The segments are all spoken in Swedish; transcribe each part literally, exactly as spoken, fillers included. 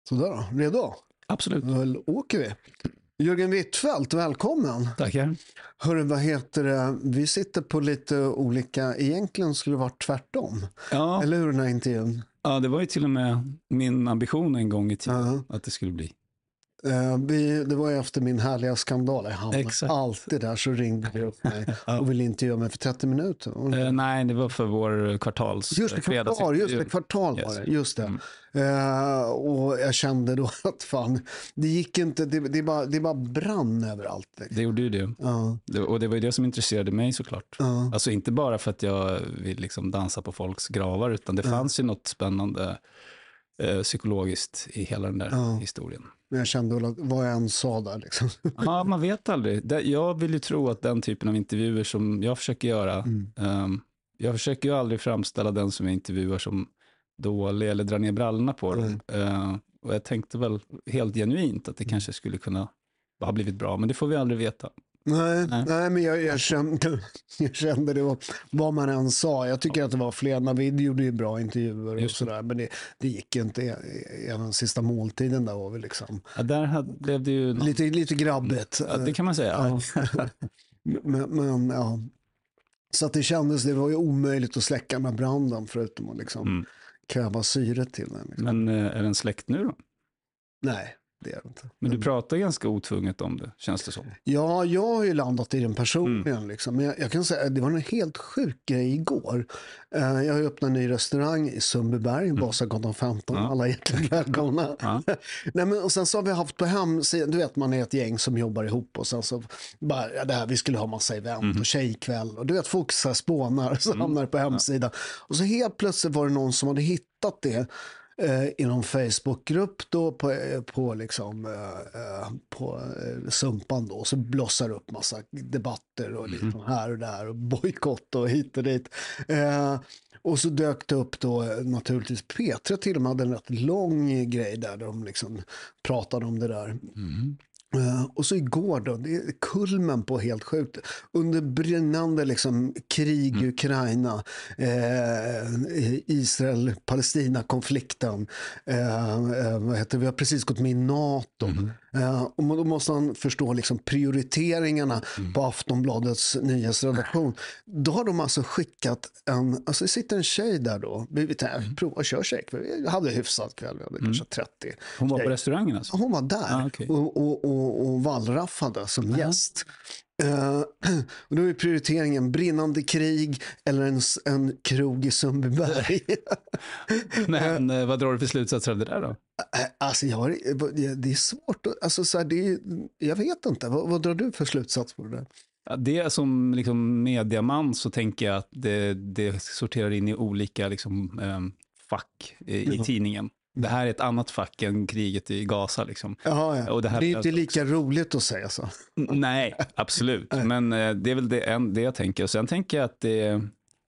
Sådär då, redo? Absolut. Då åker vi. Jörgen Wittfeldt, välkommen. Tackar. Hörru, vad heter det? Vi sitter på lite olika, egentligen skulle det vara tvärtom. Ja. Eller hur, den här intervjun? Ja, det var ju till och med min ambition en gång i tiden uh-huh. att det skulle bli. Uh, vi, det var ju efter min härliga skandal. Jag hamnade Exakt. alltid där, så ringde vi upp mig ja. och ville intervjua mig för trettio minuter. Uh, nej, det var för vår kvartals. Just det, kvartal, just det, kvartal yes. var det. Just det. Mm. Uh, och jag kände då att fan, det gick inte, det, det, bara, det bara brann överallt. Liksom. Det gjorde ju det. Uh. det. Och det var ju det som intresserade mig såklart. Uh. Alltså inte bara för att jag vill liksom dansa på folks gravar, utan det uh. fanns ju något spännande uh, psykologiskt i hela den där uh. historien. Men jag kände väl att vad jag än sa där liksom. Ja, man vet aldrig. Jag vill ju tro att den typen av intervjuer som jag försöker göra, mm. um, jag försöker ju aldrig framställa den som jag intervjuar som dålig eller dra ner brallorna på dem. Mm. Uh, och jag tänkte väl helt genuint att det kanske skulle kunna ha blivit bra, men det får vi aldrig veta. Nej, nej. nej men jag, jag, kände, jag kände det var vad man än sa. Jag tycker att det var fler. Navid gjorde ju bra intervjuer och sådär, men det, det gick inte i den sista måltiden där var vi liksom. Ja, där hade, blev det ju... Lite, lite grabbigt. Ja, det kan man säga. Ja. men, men ja. Så att det kändes, det var ju omöjligt att släcka med branden förutom att liksom mm. kräva syre till den. Liksom. Men är den släckt nu då? Nej. Det är det inte. Men du pratar ganska otvunget om det, känns det som. Ja, jag har ju landat i den personligen. Mm. Liksom. Men jag, jag kan säga det var en helt sjuk grej igår. Uh, jag har öppnat en ny restaurang i Sundbyberg, mm. Vasagatan femton. Ja. Alla är hjärtligt välkomna. Ja. Nej, men, och sen så har vi haft på hemsidan, du vet man är ett gäng som jobbar ihop och sen så bara, ja, det här, vi skulle ha massa event mm. och tjejkväll. Och du vet, folk så här spånar så mm. hamnar på hemsidan. Ja. Och så helt plötsligt var det någon som hade hittat det. Eh, i någon Facebookgrupp då på, eh, på liksom eh, på eh, Sumpan då, så blossar upp massa debatter och liksom mm. här och där och bojkott och hit och dit. Eh, och så dök det upp då naturligtvis P tre till och med hade en rätt lång grej där de liksom pratade om det där. Mm. Uh, och så igår då, det är kulmen på helt sjukt. Under brinnande liksom, krig i mm. Ukraina, eh, Israel-Palestina-konflikten, eh, eh, vad heter det? Vi har precis gått med i NATO. Mm. Uh, och då måste man förstå liksom, prioriteringarna mm. på Aftonbladets nyhetsredaktion. Då har de alltså skickat en, alltså det sitter en tjej där då, vi vet inte, mm. prova att köra tjej. Vi hade hyfsat kväll, vi hade mm. kanske trettio. Hon var tjej. På restaurangen alltså? Hon var där ah, okay. och, och, och, och vallraffade som mm. gäst. Uh, och då är prioriteringen brinnande krig eller en, en krog i Sundbyberg. Men uh, vad drar du för slutsatser av det där då? Alltså jag, det är svårt. Alltså, så här, det är, jag vet inte. Vad, vad drar du för slutsats på det där? Ja, det som liksom mediaman så tänker jag att det, det sorterar in i olika liksom, um, fack i, i mm. tidningen. Det här är ett annat fack än kriget i Gaza. Liksom. Jaha, ja. Och det, här det är inte lika roligt att säga så. Nej, absolut. Men uh, det är väl det, en, det jag tänker. Och sen tänker jag att det,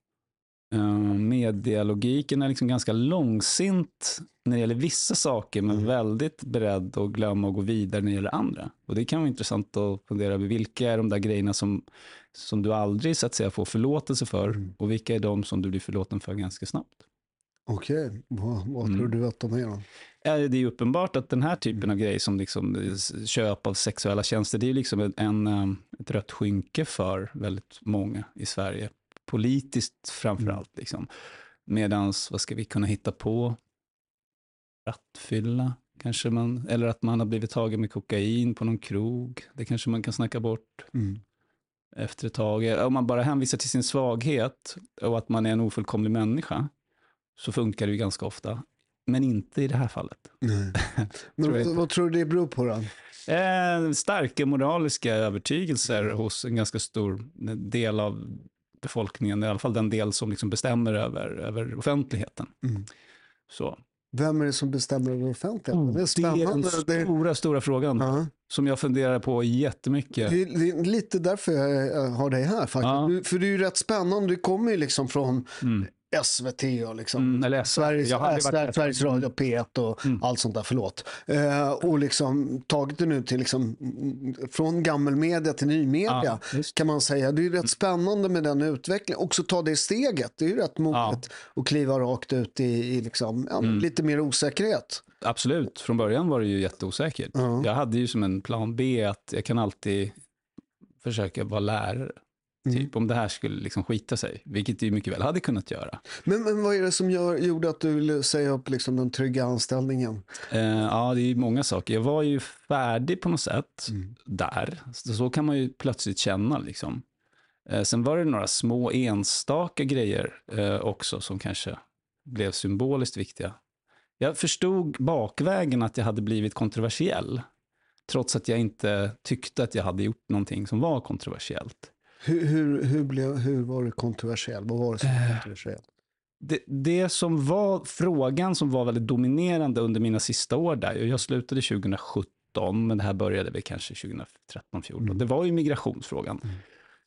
uh, medialogiken är liksom ganska långsint när det gäller vissa saker, men mm. väldigt beredd att glömma och gå vidare när det gäller andra. Och det kan vara intressant att fundera över vilka är de där grejerna som, som du aldrig så att säga får förlåtelse för mm. och vilka är de som du blir förlåten för ganska snabbt. Okej, okay. vad, vad mm. tror du att de är då? Ja, det är uppenbart att den här typen av grejer som liksom köp av sexuella tjänster, det är liksom en, en, ett rött skynke för väldigt många i Sverige. Politiskt framförallt. Mm. Liksom. Medans, vad ska vi kunna hitta på? Rattfylla kanske man, eller att man har blivit tagen med kokain på någon krog. Det kanske man kan snacka bort mm. efter ett tag. Om man bara hänvisar till sin svaghet och att man är en ofullkomlig människa, så funkar det ju ganska ofta. Men inte i det här fallet. Nej. Men vad, vad tror du det beror på då? Eh, starka moraliska övertygelser hos en ganska stor del av befolkningen. I alla fall den del som liksom bestämmer över, över offentligheten. Mm. Så. Vem är det som bestämmer över offentligheten? Oh, det är spännande. Det är den stora, stora frågan. Uh-huh. Som jag funderar på jättemycket. Det är, det är lite därför jag har dig här faktiskt. Uh-huh. Du, för det är ju rätt spännande. Du kommer ju liksom från... Mm. S V T och liksom mm, eller Sveriges, varit... Sveriges Radio P ett och mm. allt sånt där, förlåt. Eh, och liksom tagit det nu till liksom från gammelmedia till nymedia ja, kan man säga. Det är ju rätt spännande med den utvecklingen. Också ta det steget. Det är ju rätt modigt ja. att kliva rakt ut i, i liksom, ja, mm. lite mer osäkerhet. absolut. Från början var det ju jätteosäkert. Ja. Jag hade ju som en plan B att jag kan alltid försöka vara lärare. Mm. Typ om det här skulle liksom skita sig. Vilket du mycket väl hade kunnat göra. Men, men vad är det som gör, gjorde att du ville säga upp liksom den trygga anställningen? Uh, ja, det är många saker. Jag var ju färdig på något sätt mm. där. Så, så kan man ju plötsligt känna liksom. Uh, sen var det några små enstaka grejer uh, också som kanske blev symboliskt viktiga. Jag förstod bakvägen att jag hade blivit kontroversiell. Trots att jag inte tyckte att jag hade gjort någonting som var kontroversiellt. Hur, hur, hur, blev, hur var det kontroversiellt? Vad var det som var kontroversiellt? Det, det som var frågan som var väldigt dominerande under mina sista år där. Jag slutade tjugo sjutton, men det här började väl kanske tjugo tretton fjorton. Mm. Det var ju migrationsfrågan. Mm.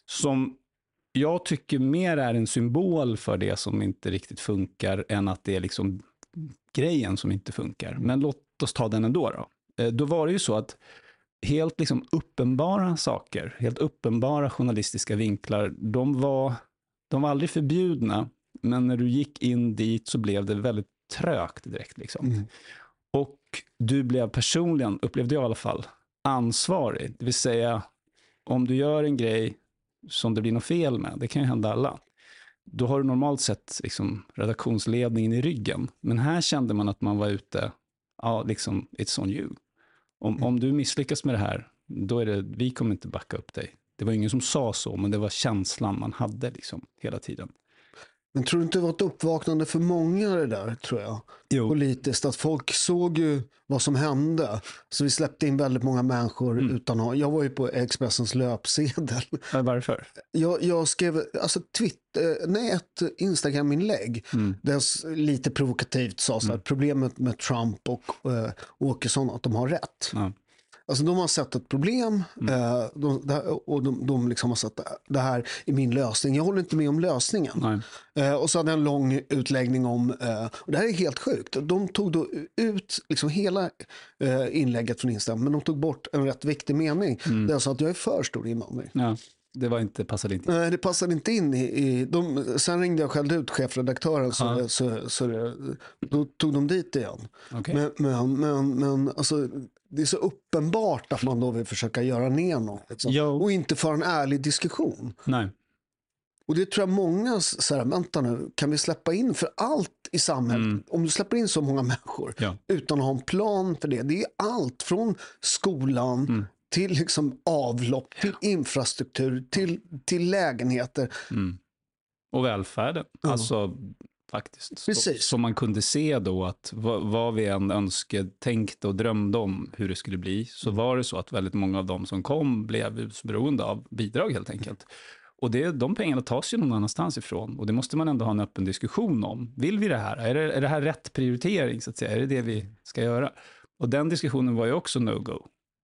Som jag tycker mer är en symbol för det som inte riktigt funkar än att det är liksom grejen som inte funkar. Men låt oss ta den ändå då. Då var det ju så att helt liksom uppenbara saker, helt uppenbara journalistiska vinklar, de var, de var aldrig förbjudna, men när du gick in dit så blev det väldigt trögt direkt liksom. Mm. Och du blev personligen, upplevde jag i alla fall, ansvarig. Det vill säga, om du gör en grej som det blir något fel med, det kan ju hända alla, då har du normalt sett liksom redaktionsledningen i ryggen. Men här kände man att man var ute, ja liksom, it's on you. Om, mm. om du misslyckas med det här, då är det, vi kommer inte backa upp dig. Det var ingen som sa så, men det var känslan man hade liksom hela tiden. Men tror du inte det var ett uppvaknande för många det där, tror jag? Jo. Politiskt, att folk såg ju vad som hände. Så vi släppte in väldigt många människor mm. utan att... Jag var ju på Expressens löpsedel. Ja, varför? Jag, jag skrev alltså Twitter, nej, ett Instagram-inlägg mm. där jag lite provokativt sa så här, mm. problemet med Trump och äh, Åkesson att de har rätt. Ja. Alltså de har sett ett problem mm. eh, de, de, och de, de liksom har sett det här i min lösning. Jag håller inte med om lösningen. Eh, och så hade jag en lång utläggning om, eh, och det här är helt sjukt. De tog då ut liksom hela eh, inlägget från Instagram, men de tog bort en rätt viktig mening. Mm. Det är så att jag är för stor invandring. Ja. Det var inte, passade inte in. Nej, det passade inte in i, i de, sen ringde jag själv ut chefredaktören så, ja. så, så det, då tog de dit igen. Okay. Men, men, men, men alltså, det är så uppenbart att man då vill försöka göra ner något. Liksom. Och inte för en ärlig diskussion. Nej. Och det tror jag många så här, vänta nu, kan vi släppa in för allt i samhället? Mm. Om du släpper in så många människor ja. utan att ha en plan för det. Det är allt från skolan mm. till liksom avlopp, till infrastruktur, till, till lägenheter. Mm. Och välfärden. Ja. Alltså faktiskt. Precis. Så, så man kunde se då att vad, vad vi än önskade, tänkte och drömde om hur det skulle bli, så var det så att väldigt många av dem som kom blev beroende av bidrag helt enkelt. Och det, de pengarna tas ju någon annanstans ifrån. Och det måste man ändå ha en öppen diskussion om. Vill vi det här? Är det, är det här rätt prioritering så att säga? Är det det vi ska göra? Och den diskussionen var ju också no-go.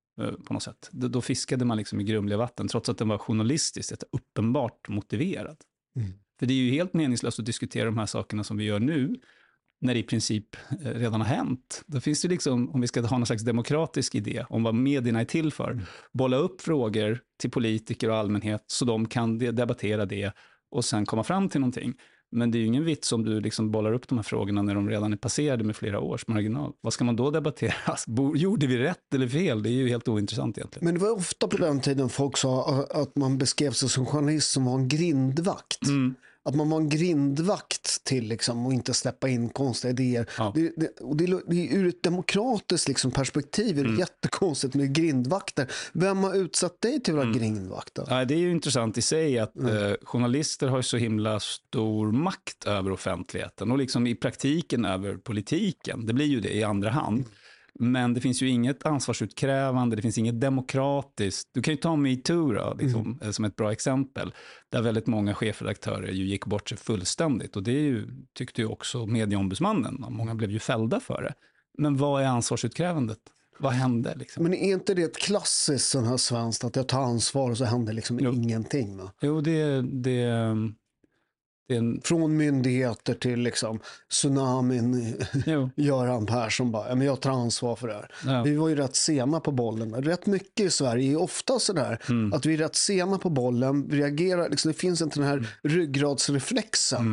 På något sätt. Då fiskade man liksom i grumliga vatten trots att den var journalistiskt uppenbart motiverad. Mm. För det är ju helt meningslöst att diskutera de här sakerna som vi gör nu när det i princip redan har hänt. Då finns det liksom, om vi ska ha någon slags demokratisk idé om vad medierna är till för, mm. bolla upp frågor till politiker och allmänhet så de kan debattera det och sen komma fram till någonting. Men det är ju ingen vits om du liksom bollar upp de här frågorna när de redan är passerade med flera års marginal. Vad ska man då debattera? Gjorde vi rätt eller fel? Det är ju helt ointressant egentligen. Men det var ofta på den tiden folk sa att man beskrev sig som journalist som var en grindvakt. Mm. Att man var en grindvakt till liksom, och inte släppa in konstiga idéer. Ja. Det, det, och det, det är ur ett demokratiskt liksom, perspektiv är det mm. jättekonstigt med grindvakter. Vem har utsatt dig till att vara mm. grindvakter? Ja, det är ju intressant i sig att mm. eh, journalister har så himla stor makt över offentligheten och liksom i praktiken över politiken. Det blir ju det i andra hand. Mm. Men det finns ju inget ansvarsutkrävande, det finns inget demokratiskt. Du kan ju ta MeToo då, liksom, mm. som ett bra exempel. Där väldigt många chefredaktörer ju gick bort sig fullständigt. Och det är ju, tyckte ju också medieombudsmannen. Många blev ju fällda för det. Men vad är ansvarsutkrävandet? Vad hände? Liksom? Men är inte det ett klassiskt sån här svenskt att jag tar ansvar och så händer liksom jo. ingenting? Va? Jo, det, det, det är en... Från myndigheter till liksom tsunamin. Göran Persson bara, ja, men jag tar ansvar för det här. Ja. Vi var ju rätt sena på bollen. Rätt mycket i Sverige är ofta sådär mm. att vi är rätt sena på bollen. Vi reagerar, liksom, det finns inte den här mm. ryggradsreflexen. Mm.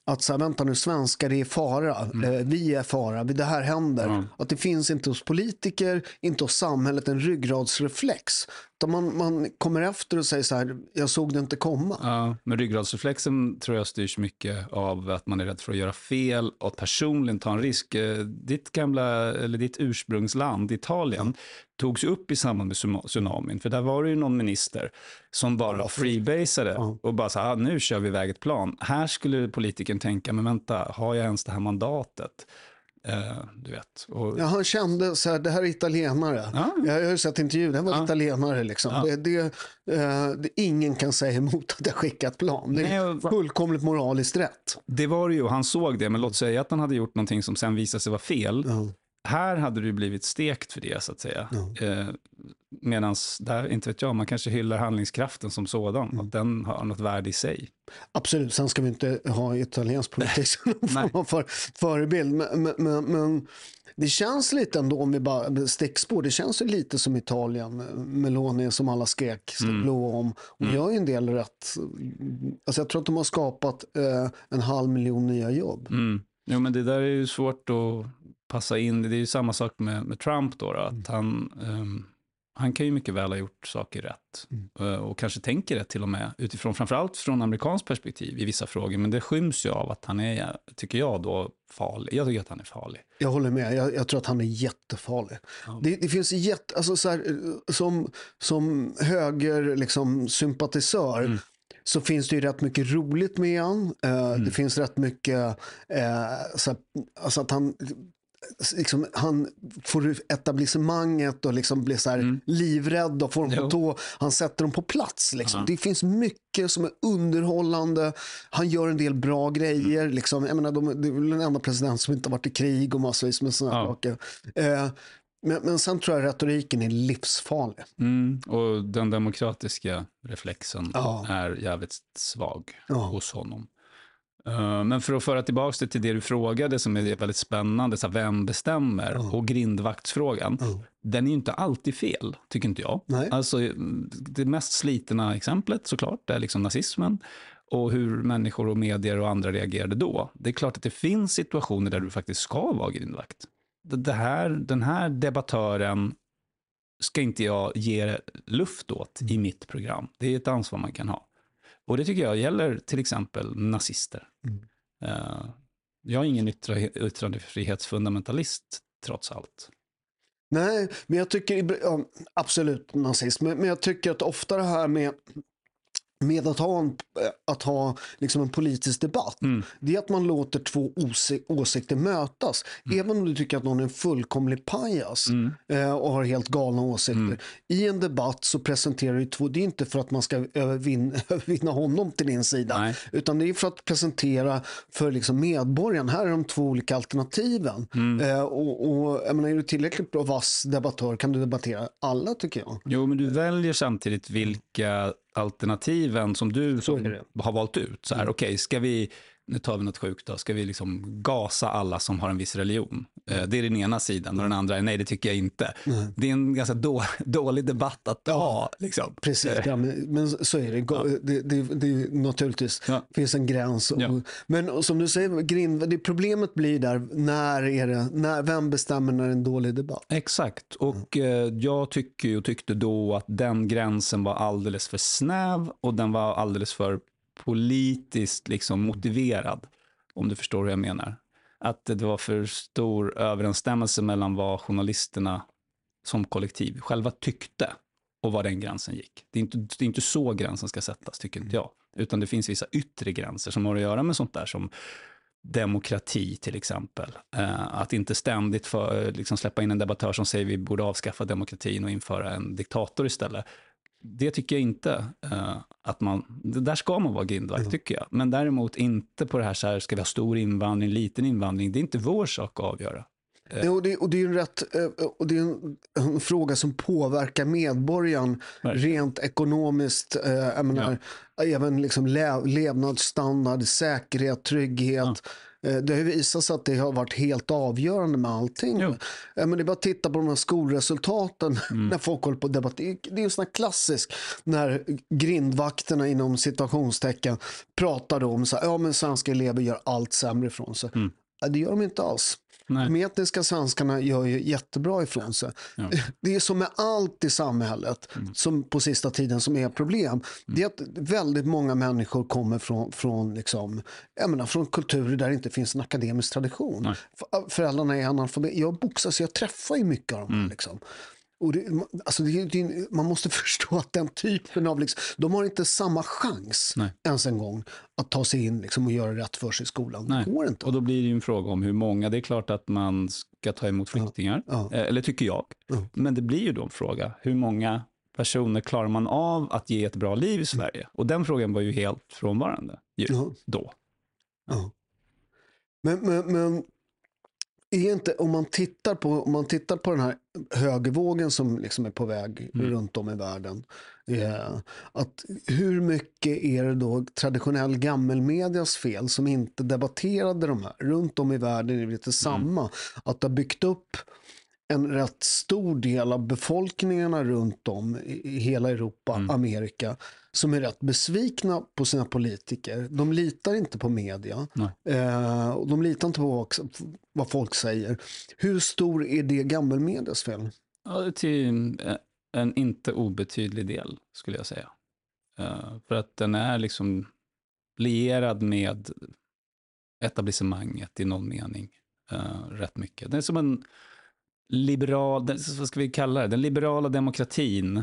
att så här, vänta nu, svenskar är fara, mm. eh, vi är fara, det här händer. Mm. Att det finns inte hos politiker, inte hos samhället en ryggradsreflex. Utan man, man kommer efter och säger så här, jag såg det inte komma. Ja, men ryggradsreflexen tror jag styrs mycket av att man är rädd för att göra fel och att personligen ta en risk. Ditt gamla, eller ditt ursprungsland, Italien, mm. togs upp i samband med tsunamin. För där var det ju någon minister som bara freebasade mm. och bara sa, ah, nu kör vi iväg ett plan. Här skulle politikern tänka, men vänta, har jag ens det här mandatet? Uh, du vet. Och... Ja, han kände så här, det här är italienare. Ah. Jag har ju sett intervjuer, det var ah. italienare liksom. Ah. Det, det, uh, det, ingen kan säga emot att jag skickat plan. Det är Nej, fullkomligt moraliskt rätt. Det var det ju, han såg det, men låt säga att han hade gjort någonting som sen visade sig vara fel. Uh. Här hade du blivit stekt för det, så att säga. Uh. Uh, Medan där, inte vet jag, man kanske hyllar handlingskraften som sådan. Mm. Att den har något värde i sig. Absolut, sen ska vi inte ha italiensk politik som för, förebild. Men, men, men det känns lite ändå, om vi bara stickspår, det känns ju lite som Italien. Meloni som alla skrek, mm. blå om. Och mm. gör ju en del rätt. Alltså jag tror att de har skapat eh, en halv miljon nya jobb. Mm. Jo, men det där är ju svårt att passa in. Det är ju samma sak med, med Trump då, då att mm. han... Um, Han kan ju mycket väl ha gjort saker rätt. Mm. Och kanske tänker rätt till och med. Utifrån, framförallt från amerikansk perspektiv i vissa frågor. Men det skyms ju av att han är, tycker jag då, farlig. Jag tycker att han är farlig. Jag håller med. Jag, jag tror att han är jättefarlig. Ja. Det, det finns jätte... Alltså så här, som, som höger liksom, sympatisör... Mm. så finns det ju rätt mycket roligt med han. Uh, mm. Det finns rätt mycket... Uh, så här, alltså att han... Liksom, han får etablissemanget och liksom blir så här mm. livrädd och får dem på tå. Han sätter dem på plats. Liksom. Det finns mycket som är underhållande. Han gör en del bra grejer. Mm. Liksom. Jag menar, de, det är väl den enda president som inte har varit i krig och massvis med sådana ja. saker. Eh, men, men sen tror jag retoriken är livsfarlig. Mm. Och den demokratiska reflexen ja. är jävligt svag ja. hos honom. Men för att föra tillbaka det till det du frågade som är väldigt spännande, så här, vem bestämmer oh. och grindvaktsfrågan, oh. den är ju inte alltid fel, tycker inte jag. Nej. Alltså det mest slitna exemplet såklart är liksom nazismen och hur människor och medier och andra reagerade då. Det är klart att det finns situationer där du faktiskt ska vara grindvakt. Det här, den här debattören ska inte jag ge luft åt mm. i mitt program. Det är ett ansvar man kan ha. Och det tycker jag gäller till exempel nazister. Mm. Uh, jag är ingen yttra, yttrandefrihetsfundamentalist trots allt. Nej, men jag tycker ja, absolut nazism. Men, men jag tycker att ofta det här med med att ha en, att ha liksom en politisk debatt, mm. det är att man låter två åsik- åsikter mötas. Mm. Även om du tycker att någon är en fullkomlig pajas mm. eh, och har helt galna åsikter. Mm. I en debatt så presenterar du två, det är inte för att man ska övervinna, övervinna honom till din sida. Nej. Utan det är för att presentera för liksom medborgaren. Här är de två olika alternativen. Mm. Eh, och, och jag menar, är du tillräckligt bra vass debattör kan du debattera alla, tycker jag. Jo, men du väljer samtidigt vilka alternativen som du som har valt ut. Så här, mm. okej, okay, ska vi, nu tar vi något sjukt då, ska vi liksom gasa alla som har en viss religion? Eh, det är den ena sidan och den andra är nej, det tycker jag inte. Mm. Det är en ganska då, dålig debatt att ha. Ja, liksom. Precis, ja, men, men så är det. Ja. Det, det, det, det naturligtvis ja. finns en gräns. Och, ja. Men och, som du säger, grind, det problemet blir där, när är det, när, vem bestämmer när det är en dålig debatt? Exakt, och mm. eh, jag tycker och tyckte då att den gränsen var alldeles för snäv och den var alldeles för politiskt liksom motiverad, om du förstår hur jag menar. Att det var för stor överensstämmelse mellan vad journalisterna som kollektiv själva tyckte och var den gränsen gick. Det är inte, det är inte så gränsen ska sättas, tycker inte jag. Utan det finns vissa yttre gränser som har att göra med sånt där som demokrati till exempel. Eh, att inte ständigt för, liksom släppa in en debattör som säger vi borde avskaffa demokratin och införa en diktator istället. Det tycker jag inte uh, att man, där ska man vara grindvakt mm. tycker jag. Men däremot inte på det här så här, ska vi ha stor invandring, liten invandring. Det är inte vår sak att avgöra. Uh. Ja, och, det, och det är en rätt, uh, och det är en, en fråga som påverkar medborgaren right. rent ekonomiskt, uh, jag menar, ja. även liksom le, levnadsstandard, säkerhet, trygghet. Ja. Det har ju visat sig att det har varit helt avgörande med allting. Jo. Men det är bara att titta på de här skolresultaten Mm. när folk håller på att debattera. Det är ju sån här klassisk när grindvakterna inom situationstecken pratar om så här, ja men svenska elever gör allt sämre ifrån sig. Mm. Det gör de inte alls. Nej. De etniska svenskarna gör ju jättebra ifrån sig. Ja. Det är som med allt i samhället Mm. som på sista tiden som är problem. Mm. Det är att väldigt många människor kommer från, från, liksom, jag menar, från kulturer där det inte finns en akademisk tradition. Nej. Föräldrarna är analfabet. Jag boxar så jag träffar ju mycket av dem. Mm. Liksom. Och det, alltså det, det, man måste förstå att den typen av, liksom, de har inte samma chans Nej. ens en gång att ta sig in liksom, och göra rätt för sig i skolan. Nej. Det går inte. Och då blir det ju en fråga om hur många. Det är klart att man ska ta emot flyktingar, Ja. Ja. eller tycker jag. Ja. Men det blir ju då en fråga, hur många personer klarar man av att ge ett bra liv i Sverige? Och den frågan var ju helt frånvarande ju, Ja. då. Ja. Men, men, men är inte, om man tittar på, om man tittar på den här högervågen som liksom är på väg Mm. runt om i världen, är att hur mycket är det då traditionell gammelmedias fel som inte debatterade de här? Runt om i världen är det lite samma. Mm. Att det har byggt upp en rätt stor del av befolkningarna runt om i hela Europa, mm. Amerika, som är rätt besvikna på sina politiker. De litar inte på media. Eh, och de litar inte på vad, vad folk säger. Hur stor är det gammelmedias fel? Ja, till en inte obetydlig del, skulle jag säga. Uh, för att den är liksom lierad med etablissemanget i någon mening. Uh, rätt mycket. Det är som en liberal, vad ska vi kalla det? Den liberala demokratin.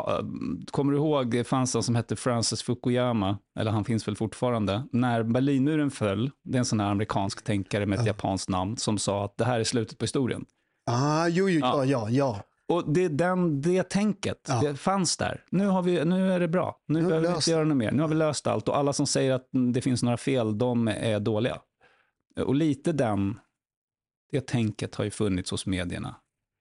Kommer du ihåg, det fanns en som hette Francis Fukuyama, eller han finns väl fortfarande, när Berlinmuren föll, det är en sån här amerikansk tänkare med ett ja. japanskt namn som sa att det här är slutet på historien. Ah, jo, jo, ja, ja, ja. Och det, den, det tänket, ja. det fanns där. Nu, har vi, nu är det bra, nu, nu behöver vi inte göra något mer, nu har vi löst allt och alla som säger att det finns några fel, de är dåliga. Och lite den, det tänket har ju funnits hos medierna.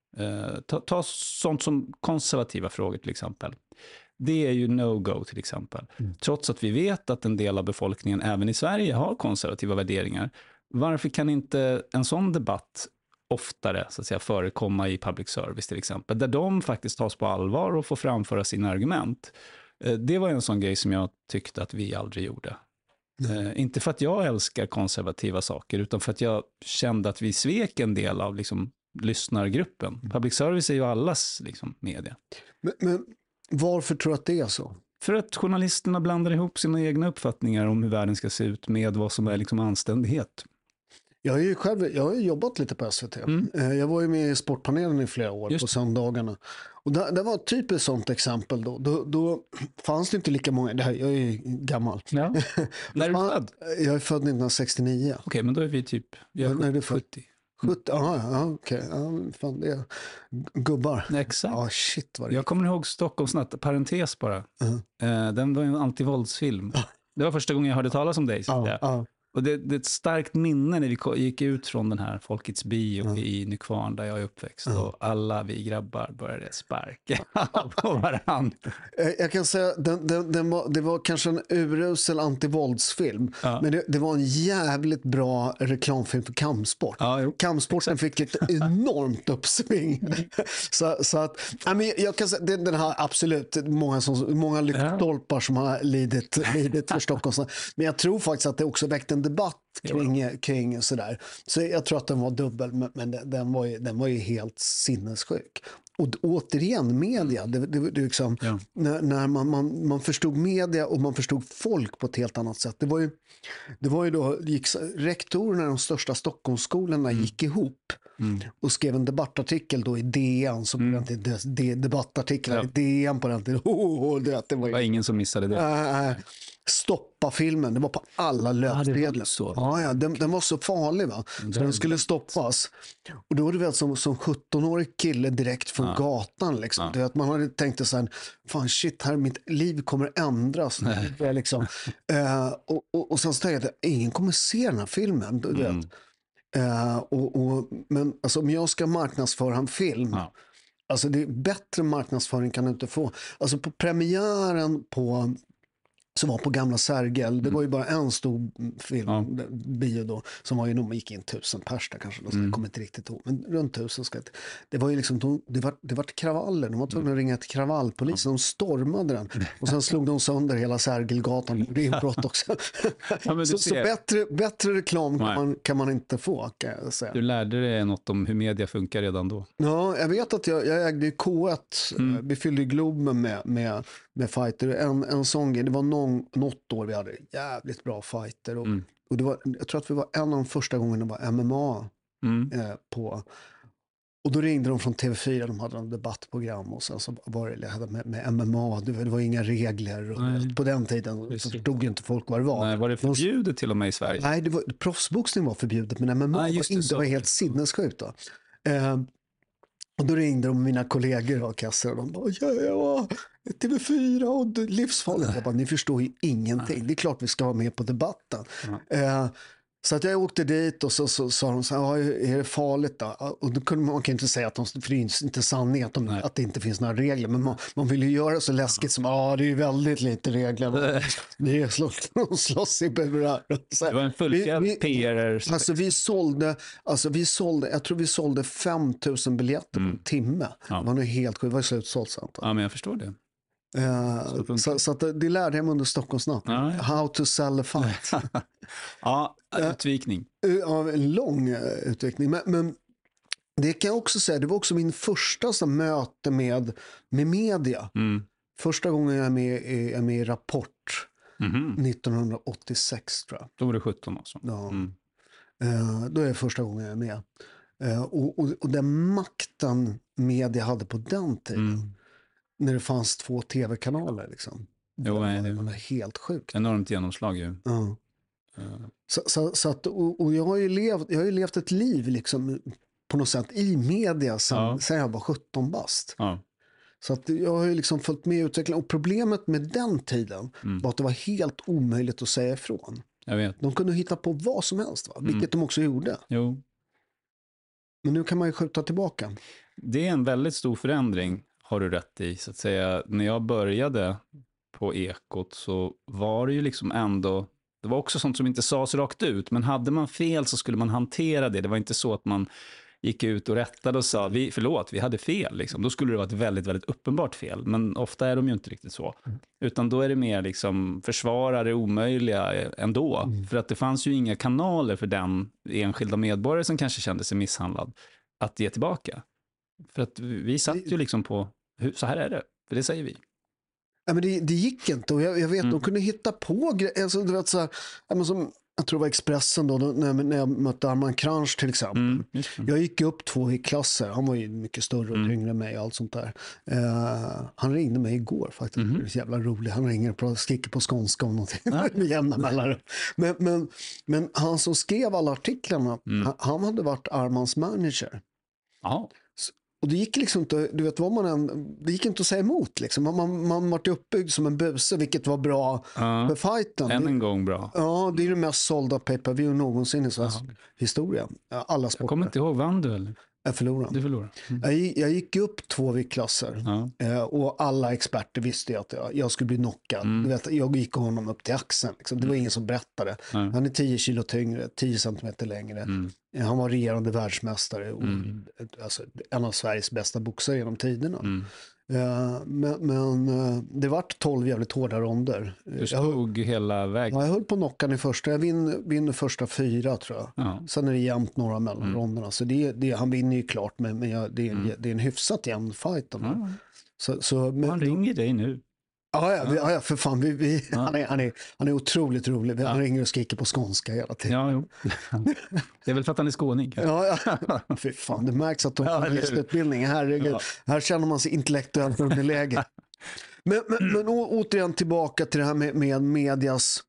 Uh, ta, ta sånt som konservativa frågor till exempel. Det är ju no-go till exempel. Mm. Trots att vi vet att en del av befolkningen även i Sverige har konservativa värderingar. Varför kan inte en sån debatt oftare så att säga, förekomma i public service till exempel? Där de faktiskt tas på allvar och får framföra sina argument. Uh, det var en sån grej som jag tyckte att vi aldrig gjorde. Mm. Uh, inte för att jag älskar konservativa saker utan för att jag kände att vi svek en del av liksom lyssnargruppen. Public service är ju allas liksom, media. Men, men varför tror du att det är så? För att journalisterna blandar ihop sina egna uppfattningar om hur världen ska se ut med vad som är liksom anständighet. Jag har ju själv jag har ju jobbat lite på S V T. Mm. Jag var ju med i Sportpanelen i flera år Just. på söndagarna. Och det, det var ett typiskt sånt exempel då. Då, då fanns det inte lika många. Det här, jag är ju gammal. Ja. När är du född? Jag är född nittonhundrasextionio. Okej, okay, men då är vi typ jag är sjuttio. sjuttio, ja, ja okej. Okay. Ja, fan, det är gubbar. Exakt. Ja, shit vad det Jag kommer ihåg Stockholmsnatt, parentes bara. Uh-huh. Den var en antivåldsfilm. Uh-huh. Det var första gången jag hörde talas om dig. Uh-huh. Uh-huh. Och det, det är ett starkt minne när vi gick ut från den här Folkets bio uh-huh. i Nykvarn där jag är uppväxt. Uh-huh. Och alla vi grabbar började sparka på varandra. Jag kan säga den, den, den var, det var kanske en urusel antivåldsfilm. Uh-huh. Men det, det var en jävligt bra reklamfilm för kampsport. Uh-huh. Kampsporten fick ett enormt uppsving. så, så att, I mean, jag kan säga, den, den har absolut många, som, många lyktstolpar uh-huh. som har lidit, lidit för Stockholms. Men jag tror faktiskt att det också väckte en debatt kring, kring sådär. Så jag tror att den var dubbel, men den, den, var, ju, den var ju helt sinnessjuk. Och återigen, media, det, det, det liksom, ja. när, när man, man, man förstod media och man förstod folk på ett helt annat sätt. Det var ju, det var ju då, gick, rektorerna i de största Stockholmsskolorna mm. gick ihop mm. och skrev en debattartikel då i D N, som mm. det, det, det, debattartiklar ja. i D N på den tiden. Oh, oh, det, det, var det var ingen som missade det. Äh, stoppa filmen, det var på alla löpsedlar. Ja, ja, ja, den, den var så farlig va. Så den skulle stoppas. Och då var det väl som, som sjutton-årig kille direkt från ja. gatan liksom. Ja. Det, att man hade tänkt så här, fan shit, här mitt liv kommer ändras. Det liksom. uh, och, och, och sen så tänkte jag att ingen kommer se den här filmen. Du mm. vet. Uh, och, och, men alltså, om jag ska marknadsföra en film, ja. alltså det är bättre marknadsföring kan du inte få. Alltså på premiären på som var på gamla Sergel. Det var ju bara en stor film, Ja. bio då, som var ju nog gick in tusen pers där kanske. Mm. Jag kommer inte riktigt ihåg, men runt tusen. Ska det, det var ju liksom, de, det var, det var kravaller. De var tvungna att ringa till kravallpolisen. De stormade den. Och sen slog de sönder hela Sergelgatan. Det är inbrott också. Ja, så så bättre, bättre reklam kan man, kan man inte få, kan jag säga. Du lärde dig något om hur media funkar redan då? Ja, jag vet att jag, jag ägde K ett. Mm. Vi fyllde Globen med, med, med fighter. En, en sån grej. Det var någon, något år vi hade jävligt bra fighter. Och, mm. och det var, jag tror att vi var en av de första gångerna det var M M A mm. eh, på. Och då ringde de från T V fyra, de hade en debattprogram och sen så var det med, med M M A, det var, det var inga regler. Och på den tiden så förstod ju inte folk vad det var. Nej, var det förbjudet de, till och med i Sverige? Nej, det var, proffsboxning var förbjudet, men M M A Nej, var, inte, var helt sinnessjukt då. Eh, och då ringde de mina kollegor av kassan och de bara, ja, ja, T V fyra och livsfarligt. Jag bara, ni förstår ju ingenting. Det är klart vi ska vara med på debatten. Eh, Så att jag åkte dit och så sa så, de så här, är det farligt då? Och då kunde man, man kan inte säga att de, för det är inte sanning att, de, att det inte finns några regler, men man, man vill ju göra så läskigt som, ja det är väldigt lite regler. Det är slåss, de slåss i burar. Det var en fullfjälld P R. Alltså vi sålde, alltså vi sålde, jag tror vi sålde fem tusen biljetter mm. på en timme. Ja. Det var nog helt sjukt, det var slutsålt sant. Ja, men jag förstår det. Uh, så, så, så att det lärde jag mig under Stockholmsnatt. Ja, ja. How to sell a fight. Ja, utvikning. Ja, en lång utvikning. Men, men det kan jag också säga, det var också min första så, möte med, med media. Mm. Första gången jag är med, är med i Rapport mm-hmm. nittonhundraåttiosex tror jag. Då var det sjutton alltså. Ja. Mm. Uh, då är det första gången jag är med. Uh, och, och, och den makten media hade på den tiden. Mm. När det fanns två tv-kanaler liksom. Jo, det, var, det var helt sjukt. Enormt genomslag ju. Ja. Uh. Så, så, så att, och, och jag har ju levt, jag har ju levt ett liv liksom på något sätt i media sen, ja. sen jag var sjutton bast. Ja. Så att jag har ju liksom följt med utvecklingen. Och problemet med den tiden mm. var att det var helt omöjligt att säga ifrån. Jag vet. De kunde hitta på vad som helst, va? Vilket mm. de också gjorde. Jo. Men nu kan man ju skjuta tillbaka. Det är en väldigt stor förändring, har du rätt i. Så att säga, när jag började på Ekot så var det ju liksom ändå, det var också sånt som inte sades rakt ut, men hade man fel så skulle man hantera det. Det var inte så att man gick ut och rättade och sa, vi, förlåt, vi hade fel. Liksom. Då skulle det vara ett väldigt, väldigt uppenbart fel. Men ofta är de ju inte riktigt så. Mm. Utan då är det mer liksom försvara det omöjliga ändå. Mm. För att det fanns ju inga kanaler för den enskilda medborgare som kanske kände sig misshandlad att ge tillbaka. För att vi satt ju liksom på, så här är det. För det säger vi. Ja, men det, det gick inte. Och jag, jag vet, mm. de kunde hitta på grejer. Alltså, du vet, så här, ja, men som, jag tror det var Expressen då, när, när jag mötte Armand Kranch till exempel. Mm, jag gick upp två i klasser. Han var ju mycket större och mm. tyngre än mig och allt sånt där. Uh, han ringde mig igår faktiskt. Mm. Det är så jävla roligt. Han ringer och skriker på skånska om någonting. Ja. Med jämna mellanrum. Men, men, men han som skrev alla artiklarna, mm. han, han hade varit Armands manager. Ja. Och det gick liksom inte, du vet vad man än, det gick inte att säga emot liksom. Man, man, man var uppbyggd som en buse, vilket var bra uh, för fighten. Än en gång bra. Ja, det är det mest sålda pay-per-view någonsin i svensk uh. historia. Alla sporter. Jag kommer inte ihåg, vann du eller? Jag förlorade. Du förlorade. Mm. Jag, jag gick upp två viktklasser uh. eh, och alla experter visste ju att jag, jag skulle bli knockad. Mm. Du vet, jag gick honom upp till axeln. Liksom. Det var ingen som berättade. Uh. Han är tio kilo tyngre, tio centimeter längre. Mm. Han var regerande världsmästare och mm. alltså, en av Sveriges bästa boxare genom tiderna. Mm. Uh, men men uh, det var tolv jävligt hårda ronder. Du stod jag, hela vägen. Ja, jag höll på knockan i första. Jag vinner, vinner första fyra tror jag. Ja. Sen är det jämnt några mellan mm. ronderna. Så det, det, han vinner ju klart, men, men jag, det, är en, mm. det är en hyfsat jämn fight. Ja. Så, så, men, han ringer dig nu. Ja, ja, ja. ja för fan. Vi, vi, ja. han, är, han, är, han är otroligt rolig. Han ja. ringer och skriker på skånska hela tiden. Ja, jo. Det är väl för att han är skåning. Ja, ja. För fan, det märks att de har ja, journalistutbildning. Herregud. Ja. Här känner man sig intellektuellt underläge. men, men, men å, återigen tillbaka till det här med, med medias,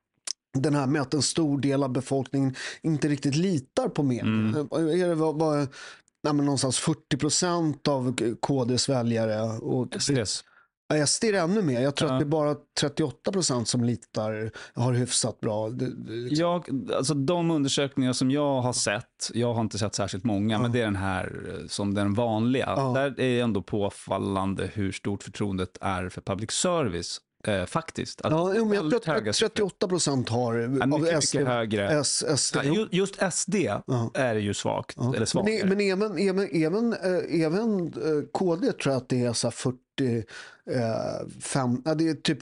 den här med att en stor del av befolkningen inte riktigt litar på media. Mm. Är det vad, vad, nej, men någonstans fyrtio procent av K D:s väljare och S jag stirrar ännu mer. Jag tror ja. att det är bara trettioåtta procent som litar, har hyfsat bra. Det, det, liksom. jag, alltså de undersökningar som jag har sett, jag har inte sett särskilt många, ja. men det är den här som den vanliga. Ja. Där är ändå påfallande hur stort förtroendet är för public service Eh, faktiskt. Ja, jo, men jag tror att trettioåtta procent har ja, mycket, av S D, mycket högre. S, S D. Ja, just S D ja. är ju svagt. Ja. Eller svagare. Men, men även, även, även, äh, även äh, K D tror jag att det är så fyrtio, äh, fem, äh, det är typ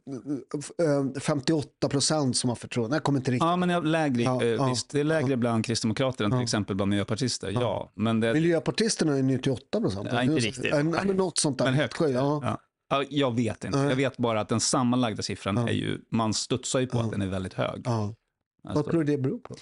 äh, femtioåtta procent som har förtroende. Jag kommer inte riktigt. Ja, men jag, lägre, ja, äh, ja, visst, det är lägre ja. bland kristdemokrater än till ja. exempel bland miljöpartister. Ja. Ja, men det... Miljöpartisterna är nittioåtta procent. Ja, inte riktigt. Äh, men något sånt där. Men högt. Ja. Ja. Ja, jag vet inte. Jag vet bara att den sammanlagda siffran ja. är ju, man studsar ju på ja. att den är väldigt hög. Ja. Alltså, vad tror du det beror på?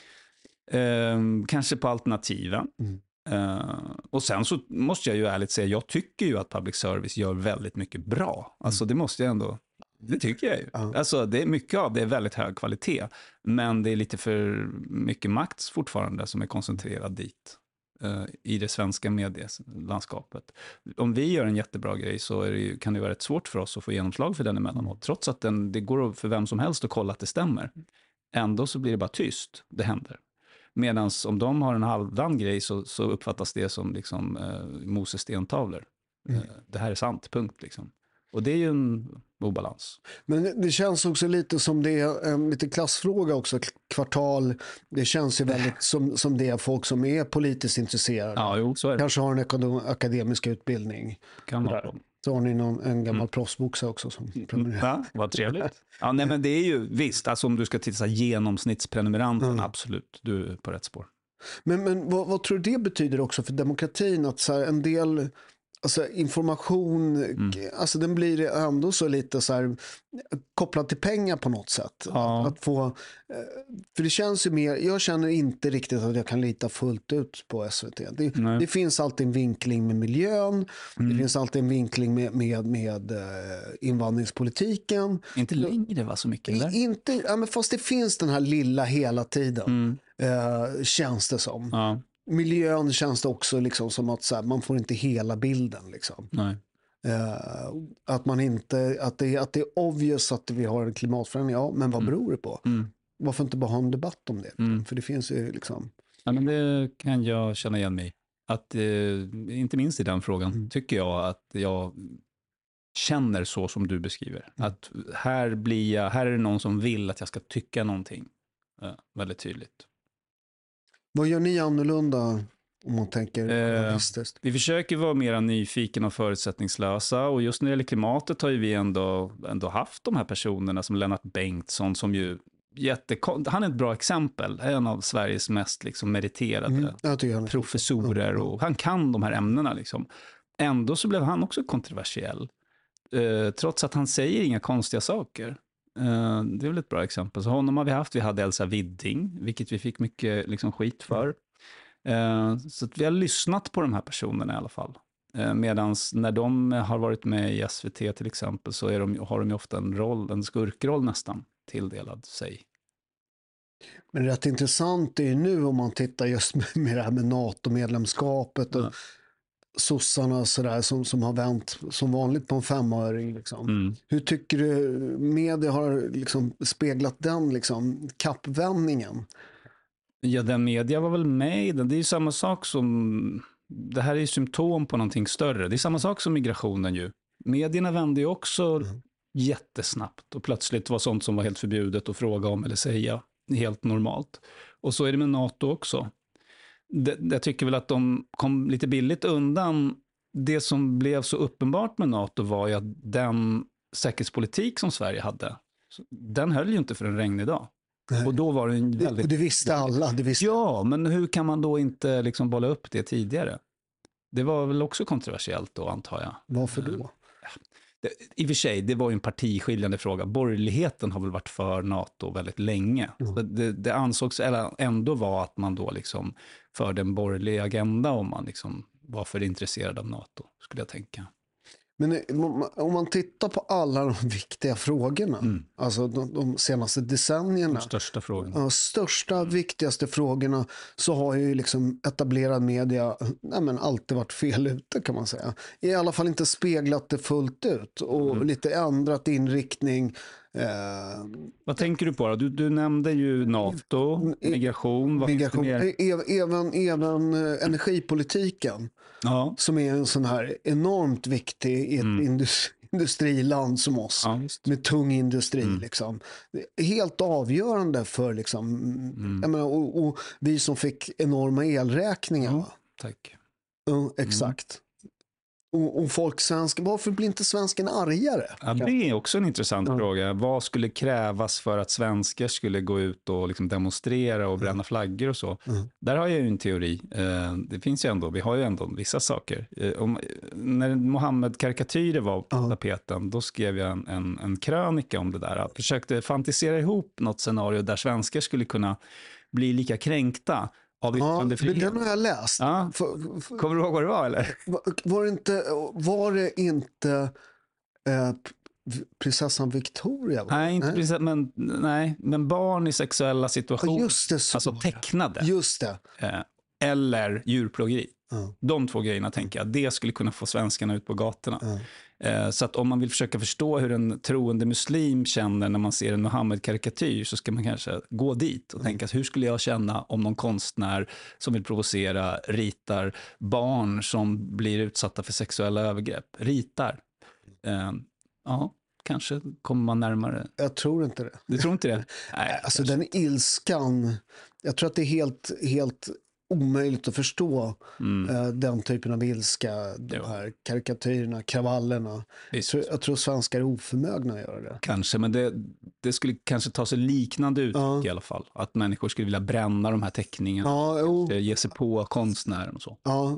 Eh, kanske på alternativen. Mm. Eh, och sen så måste jag ju ärligt säga, jag tycker ju att public service gör väldigt mycket bra. Alltså det måste jag ändå, det tycker jag ju. Ja. Alltså det är mycket av det är väldigt hög kvalitet. Men det är lite för mycket makt fortfarande som är koncentrerad dit. I det svenska medielandskapet. Om vi gör en jättebra grej så är det ju, kan det vara rätt svårt för oss att få genomslag för den emellanåt. Trots att den, det går för vem som helst att kolla att det stämmer. Ändå så blir det bara tyst. Det händer. Medan om de har en halvdan grej så, så uppfattas det som liksom, eh, Moses stentavlor. Mm. Eh, det här är sant, punkt liksom. Och det är ju en obalans. Men det känns också lite som det är en lite klassfråga också. Kvartal, det känns ju väldigt som, som det är folk som är politiskt intresserade. Ja, jo, så är det. Kanske har en akadem- akademisk utbildning. Kan vara. Så har ni någon, en gammal mm. proffsboxare också som prenumererar. Ja, vad trevligt. Ja, nej, men det är ju visst, alltså om du ska titta genomsnittsprenumeranten, mm. absolut, du är på rätt spår. Men, men vad, vad tror du det betyder också för demokratin? Att så här, en del... Alltså information, mm. alltså den blir ändå så lite så här kopplad till pengar på något sätt. Ja. Att, att få, för det känns ju mer, jag känner inte riktigt att jag kan lita fullt ut på S V T. Det, det finns alltid en vinkling med miljön, mm. det finns alltid en vinkling med, med, med invandringspolitiken. Inte längre va så mycket eller? Inte, ja, men fast det finns den här lilla hela tiden, mm. eh, känns det som. Ja. Miljön känns det också liksom som att så här, man får inte hela bilden liksom. Nej. Uh, att man inte, att det, att det är obvious att vi har en klimatförändring, ja, men vad mm. beror det på? Mm. Varför inte bara ha en debatt om det? Mm. För det finns ju liksom... Ja, men det kan jag känna igen mig. Att, eh, inte minst i den frågan, mm. tycker jag att jag känner så som du beskriver. Mm. Att här blir jag, här är det någon som vill att jag ska tycka någonting. Ja, väldigt tydligt. Vad gör ni annorlunda om man tänker eh, vi försöker vara mer nyfiken och förutsättningslösa och just när det gäller klimatet har ju vi ändå, ändå haft de här personerna som Lennart Bengtsson som ju jättekon- han är ett bra exempel, en av Sveriges mest liksom meriterade mm, professorer och han kan de här ämnena liksom. Ändå så blev han också kontroversiell eh, trots att han säger inga konstiga saker. Uh, det är väl ett bra exempel. Så honom har vi haft. Vi hade Elsa Widding, vilket vi fick mycket liksom, skit för. Uh, så att vi har lyssnat på de här personerna i alla fall. Uh, Medan när de har varit med i S V T till exempel så är de, har de ju ofta en roll, en skurkroll nästan tilldelad sig. Men rätt intressant är ju nu om man tittar just med, med det här med NATO-medlemskapet och ja. sossarna sådär, som, som har vänt som vanligt på en femöring. Liksom. Mm. Hur tycker du media har liksom speglat den liksom, kappvändningen? Ja, den media var väl med i den. Det är ju samma sak som... Det här är ju symptom på någonting större. Det är samma sak som migrationen ju. Medierna vände ju också mm. jättesnabbt. Och plötsligt var sånt som var helt förbjudet att fråga om eller säga helt normalt. Och så är det med NATO också. Det, jag tycker väl att de kom lite billigt undan. Det som blev så uppenbart med NATO var ju att den säkerhetspolitik som Sverige hade, den höll ju inte för en regnig dag. Nej. Och då var det en väldigt... Och det visste alla. Det visste... Ja, men hur kan man då inte liksom bolla upp det tidigare? Det var väl också kontroversiellt då, antar jag. Varför då? Det, I och för sig, det var ju en partiskiljande fråga. Borgerligheten har väl varit för NATO väldigt länge. Mm. Det, det ansågs ändå vara att man då liksom förde en borgerlig agenda om man liksom var för intresserad av NATO, skulle jag tänka. Men om man tittar på alla de viktiga frågorna, mm. alltså de, de senaste decennierna, de största frågorna, de största, viktigaste frågorna, så har ju liksom etablerad media nej men, alltid varit fel ute, kan man säga. I alla fall inte speglat det fullt ut och mm. lite ändrat inriktning. Eh, vad tänker du på då? Du, du nämnde ju NATO, migration. Vad migration även, även energipolitiken. Ja. Som är en sån här enormt viktig i ett mm. industri, industriland som oss. Ja, med tung industri. Mm. Liksom. Det är helt avgörande för liksom, Mm. jag menar, och, och vi som fick enorma elräkningar. Ja, tack. Ja, exakt. Och, och folk svenska, varför blir inte svensken argare? Ja, det är också en intressant Ja. fråga. Vad skulle krävas för att svenskar skulle gå ut och liksom demonstrera och bränna flaggor och så? Mm. Där har jag ju en teori. Eh, det finns ju ändå, vi har ju ändå vissa saker. Eh, om, när Mohammed-karikatyrer var på Ja. tapeten, då skrev jag en, en, en krönika om det där. Jag försökte fantisera ihop något scenario där svenskar skulle kunna bli lika kränkta av Ja, yttrandefrihet. den har jag läst. Ja. För, för, Kommer du ihåg vad det var, eller? var, var, det inte, var det inte eh, prinsessan Victoria? Va? Nej, inte precis, men, nej, men barn i sexuella situationer. Ja, just det, så Alltså var det. tecknade. Just det. Eh, eller djurplågeri. Ja. De två grejerna tänker jag, det skulle kunna få svenskarna ut på gatorna. Ja. Eh, så att om man vill försöka förstå hur en troende muslim känner när man ser en Mohammed-karikatyr, så ska man kanske gå dit och Mm. tänka, hur skulle jag känna om någon konstnär som vill provocera ritar barn som blir utsatta för sexuella övergrepp? Ritar. Eh, ja, kanske kommer man närmare. Jag tror inte det. Du tror inte det? Nej, Alltså kanske. den ilskan, jag tror att det är helt, helt omöjligt att förstå Mm. eh, den typen av ilska, de Jo. här karikatyrerna, kravallerna. Jag tror, jag tror svenskar är oförmögna att göra det. Kanske, men det, det skulle kanske ta sig liknande uttryck Ja. i alla fall. Att människor skulle vilja bränna de här teckningarna. Ja, jo, Ge sig på konstnären och så. ja.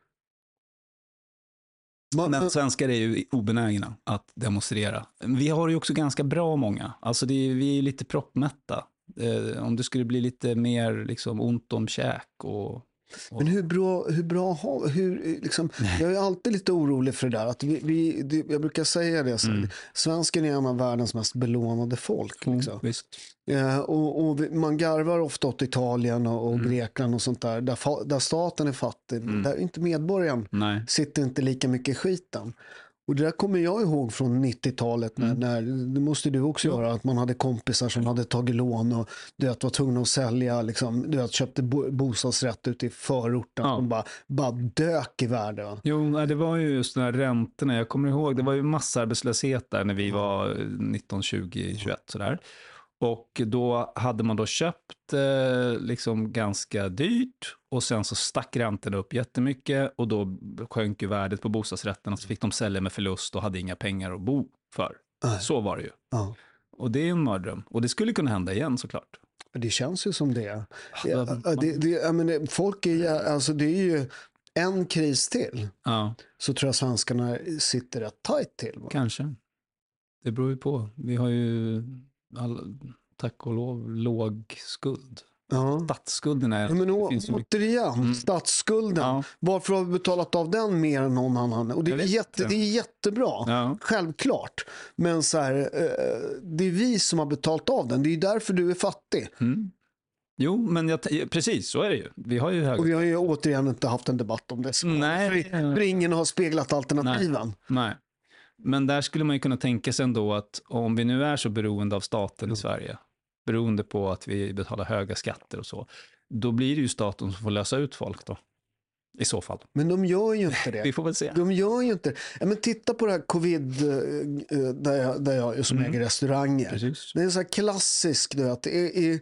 Ma- Men svenskar är ju obenägna att demonstrera. Vi har ju också ganska bra många. Alltså det är, vi är ju lite proppmätta. Eh, om det skulle bli lite mer liksom ont om käk och... och... Men hur bra, hur bra har, hur, liksom, jag är alltid lite orolig för det där. Att vi, vi, det, jag brukar säga det, så, Mm. svensken är en av världens mest belånade folk. Liksom. Mm, visst. Eh, och, och vi, man garvar ofta åt Italien och, och Mm. Grekland och sånt där. Där, fa, där staten är fattig. Mm. Där inte medborgaren Nej. sitter inte lika mycket i skiten. Och det där kommer jag ihåg från nittiotalet. När, Mm. när, det måste du också Jo. göra. Att man hade kompisar som hade tagit lån och du vet, var tvungna att sälja. Liksom, du vet, köpte bo, bostadsrätt ute i förorten. Ja. Som bara, bara dök i värde. Va? Jo, nej, det var ju just de här räntorna. Jag kommer ihåg, det var ju massarbetslöshet där när vi var nitton, tjugo, tjugoett sådär. Och då hade man då köpt eh, liksom ganska dyrt och sen så stack räntorna upp jättemycket och då sjönk ju värdet på bostadsrätten och så fick de sälja med förlust och hade inga pengar att bo för. Nej. Så var det ju. Ja. Och det är en mardröm. Och det skulle kunna hända igen såklart. Det känns ju som det. Ja, Ja, det, det, jag menar, folk är, alltså, det är ju en kris till. Ja, Så tror jag svenskarna sitter rätt tajt till. Va? kanske. Det beror ju på. Vi har ju all, tack och lov låg skuld. Ja. Statsskulden är... Ja, men å, det finns ju mycket- återigen, Mm. statsskulden. Ja. Varför har vi betalat av den mer än någon annan? Och det Jag är, vet jätte, inte. det är jättebra, Ja. självklart. Men så här, eh, det är vi som har betalat av den. Det är därför du är fattig. Mm. Jo, men jag, t- precis så är det ju. Vi har ju höga... Och vi har ju återigen inte haft en debatt om det. Nej. För, för ingen har speglat alternativen. Nej. Men där skulle man ju kunna tänka sig ändå att om vi nu är så beroende av staten i Sverige, beroende på att vi betalar höga skatter och så, då blir det ju staten som får lösa ut folk då. I så fall. Men de gör ju inte det. Vi får väl se. De gör ju inte det. Ja, men titta på det här covid eh, eh, där jag, där jag som Mm. äger restauranger. Precis. Det är så här klassisk, du vet, det är, är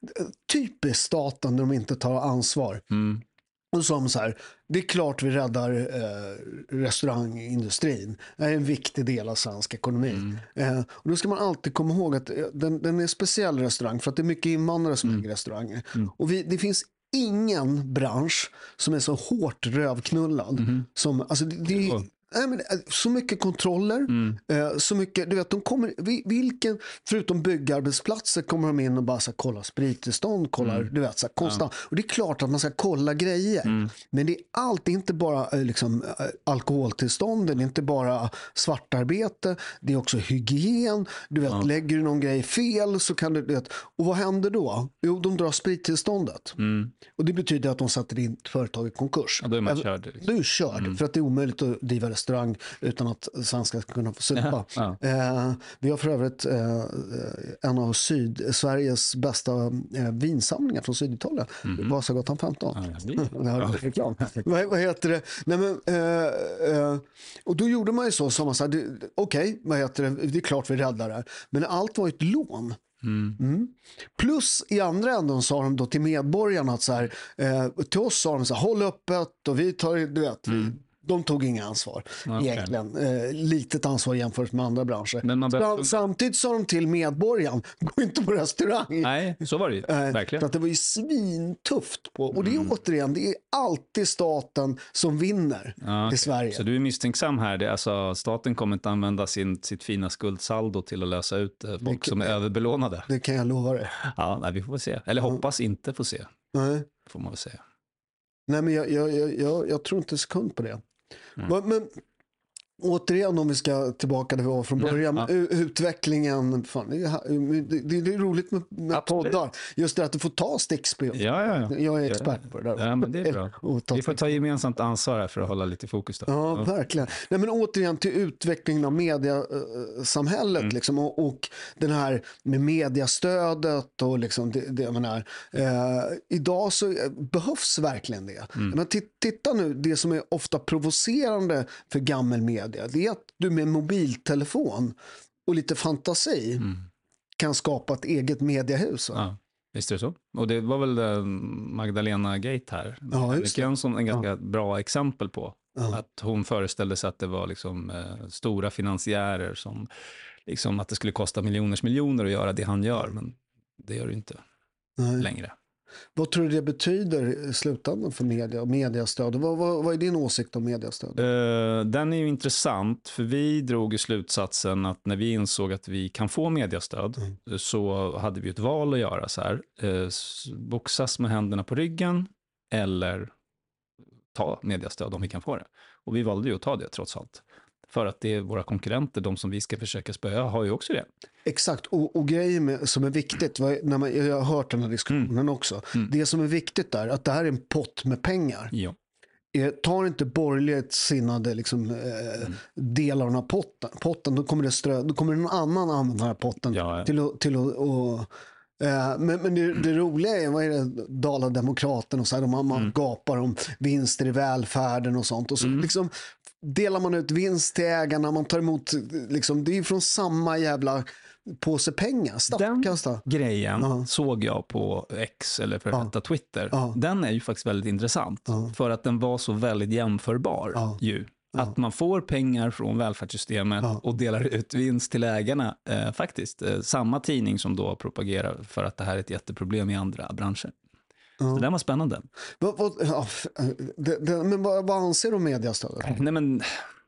typiskt staten när de inte tar ansvar. Mm. Och som så här, det är klart vi räddar eh, restaurangindustrin. Det är en viktig del av svensk ekonomi. Mm. Eh, och då ska man alltid komma ihåg att eh, den, den är en speciell restaurang för att det är mycket invandrare som Mm. äger restauranger. Mm. Och vi, det finns ingen bransch som är så hårt rövknullad. Mhm. Som, alltså det, det, Ja. nej, men, eh, så mycket kontroller, Mm. eh, så mycket, du vet, de kommer, vi- vilken, förutom byggarbetsplatser kommer de in och bara så här, kollar sprittillstånd, kollar, Mm. du vet, så här, konstant. Och det är klart att man ska kolla grejer. Mm. Men det är allt, det är inte bara eh, liksom, eh, alkoholtillstånd, det är inte bara svartarbete, det är också hygien. Du vet, Ja. lägger du någon grej fel så kan du, du vet, och vad händer då? Jo, de drar sprittillståndet. Mm. Och det betyder att de sätter in företag i konkurs. Ja, då är man Även- körd. Liksom. Du är körd, för att det är omöjligt att driva restaurang utan att svenskar ska kunna få supa. Ja, ja. Eh, vi har för övrigt eh, en av syd, Sveriges bästa eh, vinsamlingar från Syd-Italien. Mm. Vasagatan femton. Ja, det är reklam. vad, vad heter det? Nej, men, eh, eh, och då gjorde man ju så, som man sa, okej, okay, vad heter det? Det är klart vi räddar det här. Men allt var ett lån. Mm. Mm. Plus i andra änden sa de då till medborgarna att så här, eh, till oss sa de så här, håll öppet och vi tar, du vet, mm. de tog inga ansvar okay. egentligen, eh, litet ansvar jämfört med andra branscher. Men man bör... Samtidigt sa de till medborgaren, gå inte på restaurang. Nej, så var det ju, eh, verkligen. För att det var ju svintufft på, och det är mm. återigen, det är alltid staten som vinner ja, i Sverige. Så du är misstänksam här, det är alltså, staten kommer inte använda sin, sitt fina skuldsaldo till att lösa ut eh, folk kan, som är överbelånade. Det kan jag lova dig. Ja, nej, vi får väl se. Eller ja. hoppas inte få se. Nej. Får man väl säga. Nej, men jag, jag, jag, jag tror inte en sekund på det. Mm. Men, men återigen, om vi ska tillbaka där vi var från början, ja. utvecklingen, fan, det, det, det är roligt med, med poddar. Just det att du får ta stickspel. Ja, ja, ja. Jag är expert ja. på det där. Ja, men det är bra. Vi får ta gemensamt ansvar här för att hålla lite fokus. Då. Ja, ja, verkligen. Nej, men återigen till utvecklingen av mediasamhället mm. liksom, och, och den här med mediastödet och liksom det, det man är. Eh, idag så behövs verkligen det. Mm. Men titta nu, det som är ofta provocerande för gammal media, det är att du med mobiltelefon och lite fantasi mm. kan skapa ett eget mediehus. Ja, visst är det så. Och det var väl Magdalena Gate här. Ja, just det. Det är en, sån, en ganska ja. bra exempel på ja. att hon föreställde sig att det var liksom, eh, stora finansiärer som liksom, att det skulle kosta miljoners miljoner att göra det han gör, men det gör det inte Nej. längre. Vad tror du det betyder i slutändan för media och mediastöd? Vad, vad, vad är din åsikt om mediastöd? Uh, den är ju intressant, för vi drog i slutsatsen att när vi insåg att vi kan få mediastöd mm. så hade vi ett val att göra så här. Uh, boxas med händerna på ryggen eller ta mediastöd om vi kan få det. Och vi valde ju att ta det trots allt. För att det är våra konkurrenter, de som vi ska försöka spöa, har ju också det. Exakt, och, och grejen med, som är viktigt, när man, jag har hört den här diskussionen mm. också, mm. det som är viktigt är att det här är en pott med pengar. Ja. Tar inte borgerligt sinnade liksom, eh, mm. del av den här potten, potten då kommer det strö, då kommer någon annan använda den här potten ja, ja. till att, till att och, eh, men, men det, det roliga är, vad är det, Dala-demokraten och så här, de, man mm. gapar om vinster i välfärden och sånt, och så mm. liksom delar man ut vinst till ägarna, man tar emot, liksom, det är ju från samma jävla påse pengar. Statskasta. Den grejen uh-huh. såg jag på X eller för uh-huh. Twitter. Uh-huh. Den är ju faktiskt väldigt intressant uh-huh. för att den var så väldigt jämförbar uh-huh. ju. Uh-huh. Att man får pengar från välfärdssystemet uh-huh. och delar ut vinst till ägarna eh, faktiskt. Eh, samma tidning som då propagerar för att det här är ett jätteproblem i andra branscher. Uh-huh. Så det var spännande. Vad, vad, ja, det, det, men vad, vad anser du om mediastödet? Nej, men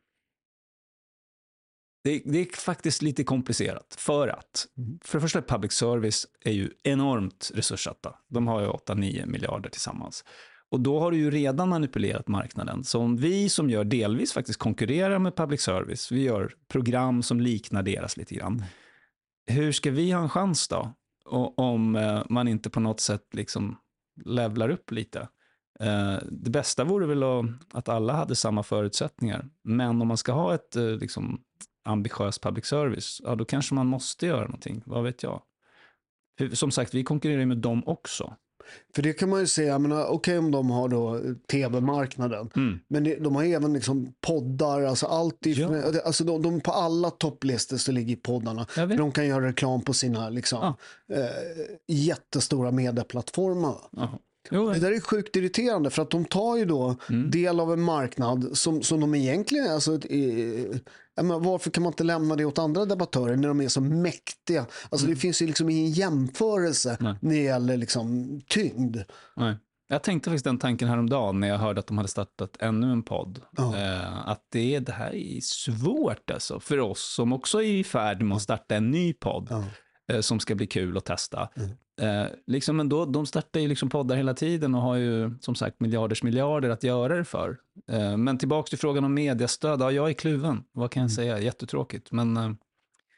det, det är faktiskt lite komplicerat. För att, för det första, public service är ju enormt resurssatta. De har ju åtta nio miljarder tillsammans. Och då har du ju redan manipulerat marknaden. Så om vi som gör delvis faktiskt konkurrerar med public service, vi gör program som liknar deras lite grann. Mm. Hur ska vi ha en chans då? Och, om eh, man inte på något sätt liksom levlar upp lite. Eh, det bästa vore väl att, att alla hade samma förutsättningar. Men om man ska ha ett eh, liksom, ambitiös public service, ja, då kanske man måste göra någonting. Vad vet jag? För, som sagt, vi konkurrerar med dem också. För det kan man ju säga, okej okay, om de har då tv-marknaden, mm. men det, de har även liksom poddar, alltså allt i, ja. alltså de, de på alla topplistor så ligger poddarna. De kan göra reklam på sina liksom, ah. eh, jättestora medieplattformar. Aha. Jo, det där är sjukt irriterande, för att de tar ju då mm. del av en marknad som, som de egentligen, alltså, eh, men varför kan man inte lämna det åt andra debattörer när de är så mäktiga? Alltså mm. det finns ju liksom ingen jämförelse Nej. när det gäller liksom tyngd. Nej. Jag tänkte faktiskt den tanken häromdagen när jag hörde att de hade startat ännu en podd. Ja. Eh, att det, det här är svårt alltså, för oss som också är i färd med att starta en ny podd. Ja. eh, som ska bli kul att testa. Mm. Eh, liksom, men då, de startar ju liksom poddar hela tiden och har ju som sagt miljarders miljarder att göra det för. Eh, men tillbaka till frågan om mediastöd. Ja, jag är kluven. Vad kan jag mm. säga? Jättetråkigt. Men, eh,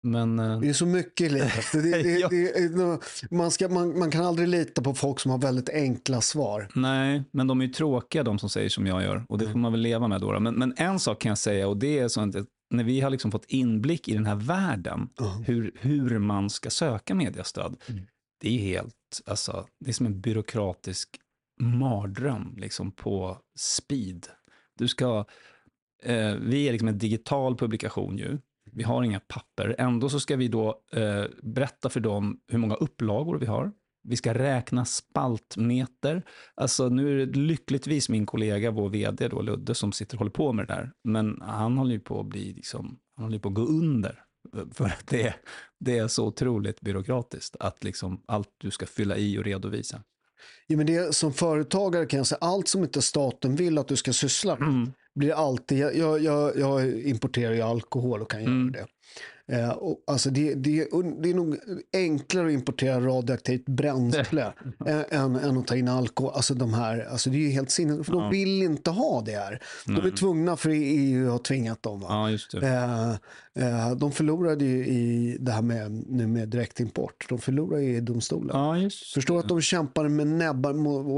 Men, eh, det är så mycket i livet. Det, det, det, ja. det, man, ska, man, man kan aldrig lita på folk som har väldigt enkla svar. Nej, men de är ju tråkiga de som säger som jag gör. Och det får man väl leva med då. Men, men en sak kan jag säga, och det är så att när vi har liksom fått inblick i den här världen, Uh-huh. hur, hur man ska söka mediestöd. Mm. Det är helt, alltså, det är som en byråkratisk mardröm liksom på speed. Du ska, eh, vi är liksom en digital publikation ju. Vi har inga papper. Ändå så ska vi då eh, berätta för dem hur många upplagor vi har. Vi ska räkna spaltmeter. Alltså nu är det lyckligtvis min kollega, vår vd då, Ludde, som sitter och håller på med det där. Men han håller ju på att bli liksom, han håller på att gå under. För att det, det är så otroligt byråkratiskt att liksom allt du ska fylla i och redovisa. Ja, men det, som företagare kan jag säga, allt som inte staten vill att du ska syssla med, Mm. blir alltid, jag, jag, jag, jag importerar ju alkohol och kan Mm. göra det. Eh, och, alltså det, det, det är nog enklare att importera radioaktivt bränsle än, än att ta in alkohol. Alltså de här, alltså det är ju helt sinnes, för de Ja. vill inte ha det här. De Nej. är tvungna, för E U har tvingat dem. Va? Ja, just det. Eh, eh, de förlorade ju i det här med, nu med direktimport. De förlorade ju i domstolen. Ja, just Förstår att de kämpar med näbbar,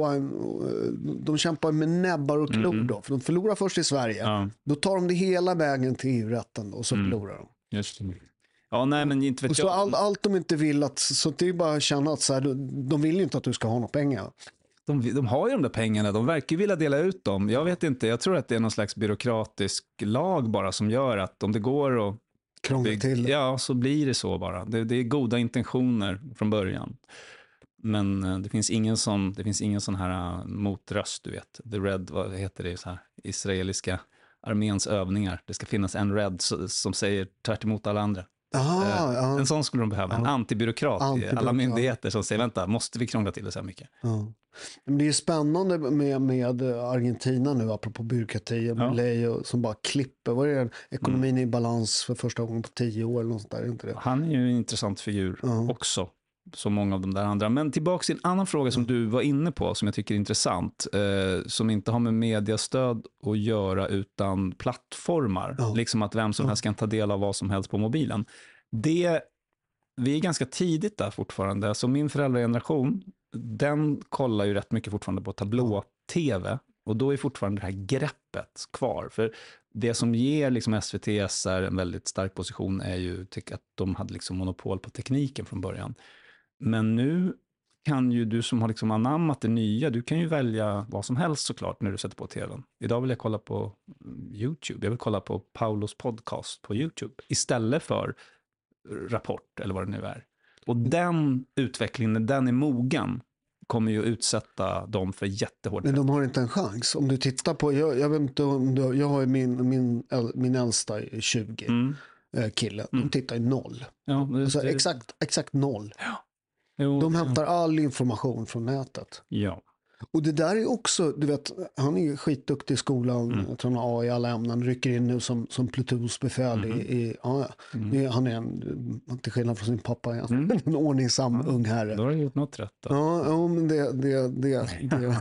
de kämpar med näbbar och klor Mm. då. För de förlorar först i Sverige. Ja, Då tar de det hela vägen till E U-rätten och så Mm. förlorar de. just det. Ja, nej, men inte vet Och så jag. all, allt de inte vill att, så det är bara att känna att så här, de vill ju inte att du ska ha några pengar. De, de har ju de där pengarna, de verkar ju vilja dela ut dem. Jag vet inte, jag tror att det är någon slags byråkratisk lag bara som gör att om det går att Krångla bygga, till. ja, så blir det så bara. Det, det är goda intentioner från början. Men eh, det finns ingen sån, det finns ingen sån här uh, motröst, du vet. The Red, vad heter det, så här, israeliska arméns övningar. Det ska finnas en Red så, som säger tvärt emot alla andra. Aha, Eh, ja, En sån skulle de behöva, en Ja. antibyråkrat i Antibyråkrat. alla myndigheter som säger, vänta, måste vi krångla till det så här mycket? ja. Men det är ju spännande med, med Argentina nu, apropå byråkrati och Ja. Milei och, som bara klipper. Vad är det? Ekonomin är i balans för första gången på tio år eller något sånt där, är inte det? Han är ju en intressant figur Ja. också, som många av de där andra. Men tillbaka till en annan fråga som du var inne på, som jag tycker är intressant, eh, som inte har med mediastöd att göra utan plattformar. Ja. Liksom att vem som Ja. helst kan ta del av vad som helst på mobilen. Det, vi är ganska tidigt där fortfarande. Så min föräldrageneration, den kollar ju rätt mycket fortfarande på tablå-tv. Och då är fortfarande det här greppet kvar. För det som ger liksom S V T S R en väldigt stark position är ju tycker att de hade liksom monopol på tekniken från början. Men nu kan ju du som har liksom anammat det nya, du kan ju välja vad som helst såklart när du sätter på tvn. Idag vill jag kolla på YouTube, jag vill kolla på Paulos podcast på YouTube istället för Rapport eller vad det nu är. Och den utvecklingen, när den är mogen, kommer ju utsätta dem för jättehård. Men de har inte en chans. Om du tittar på, jag, jag vet inte om du, jag har ju min, min, äl- min äldsta är tjugo Mm. eh, kille. Mm. De tittar i noll. Ja, det, Alltså, det, exakt, exakt noll. jo, De hämtar all information från nätet. Ja. Och det där är också, du vet, han är ju skitduktig i skolan, Mm. jag tror han har A i alla ämnen, rycker in nu som, som plutonsbefäl Mm. i, i ja, ja. Mm. Det är- han är en, till skillnad från sin pappa, är han Mm. en ordningsam ung herre. Då har du gjort något rätt då. Ja, ja, men det, det, det, det,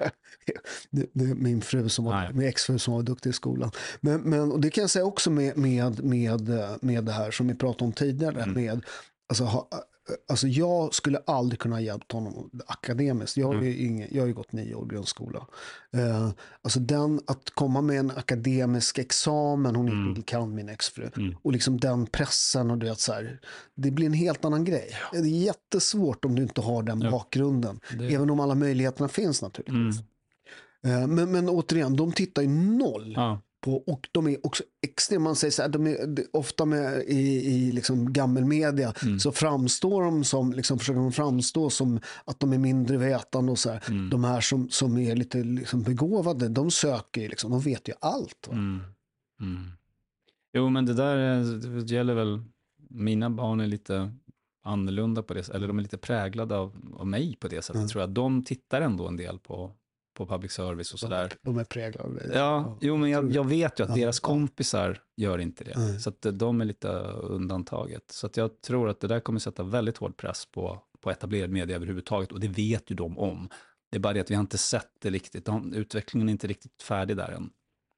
det, det är min fru som var, Ah, ja. min exfru som var duktig i skolan. Men, men och det kan jag säga också med, med, med, med det här som vi pratade om tidigare. Mm. Med, alltså, ha, alltså jag skulle aldrig kunna ha hjälpt honom akademiskt. Jag, är ju ingen, jag har ju gått nio år grundskola. Uh, alltså den, att komma med en akademisk examen, hon Mm. inte kan min exfru. Mm. Och liksom den pressen och du vet så här, det blir en helt annan grej. Det är jättesvårt om du inte har den Ja. bakgrunden. Det- Även om alla möjligheterna finns naturligtvis. Mm. Eh, Men, men återigen, de tittar ju noll Ja. på, och de är också extremt, man säger så här, de är de- ofta med i, i liksom gammelmedia Mm. så framstår de som, liksom försöker de framstå som att de är mindre vetande och så här. Mm. De här som, som är lite liksom begåvade, de söker ju liksom, de vet ju allt. Va? Mm. Mm. Jo, men det där är- det gäller väl, mina barn är lite annorlunda på det, eller de är lite präglade av, av mig på det sättet, Mm. tror jag. De tittar ändå en del på, på public service och sådär. De är präglade av det. Ja, jo, men jag, jag vet ju att Ja. deras kompisar gör inte det. Nej. Så att de är lite undantaget. Så att jag tror att det där kommer sätta väldigt hård press på, på etablerad media överhuvudtaget. Och det vet ju de om. Det är bara det att vi har inte sett det riktigt. De, utvecklingen är inte riktigt färdig där än.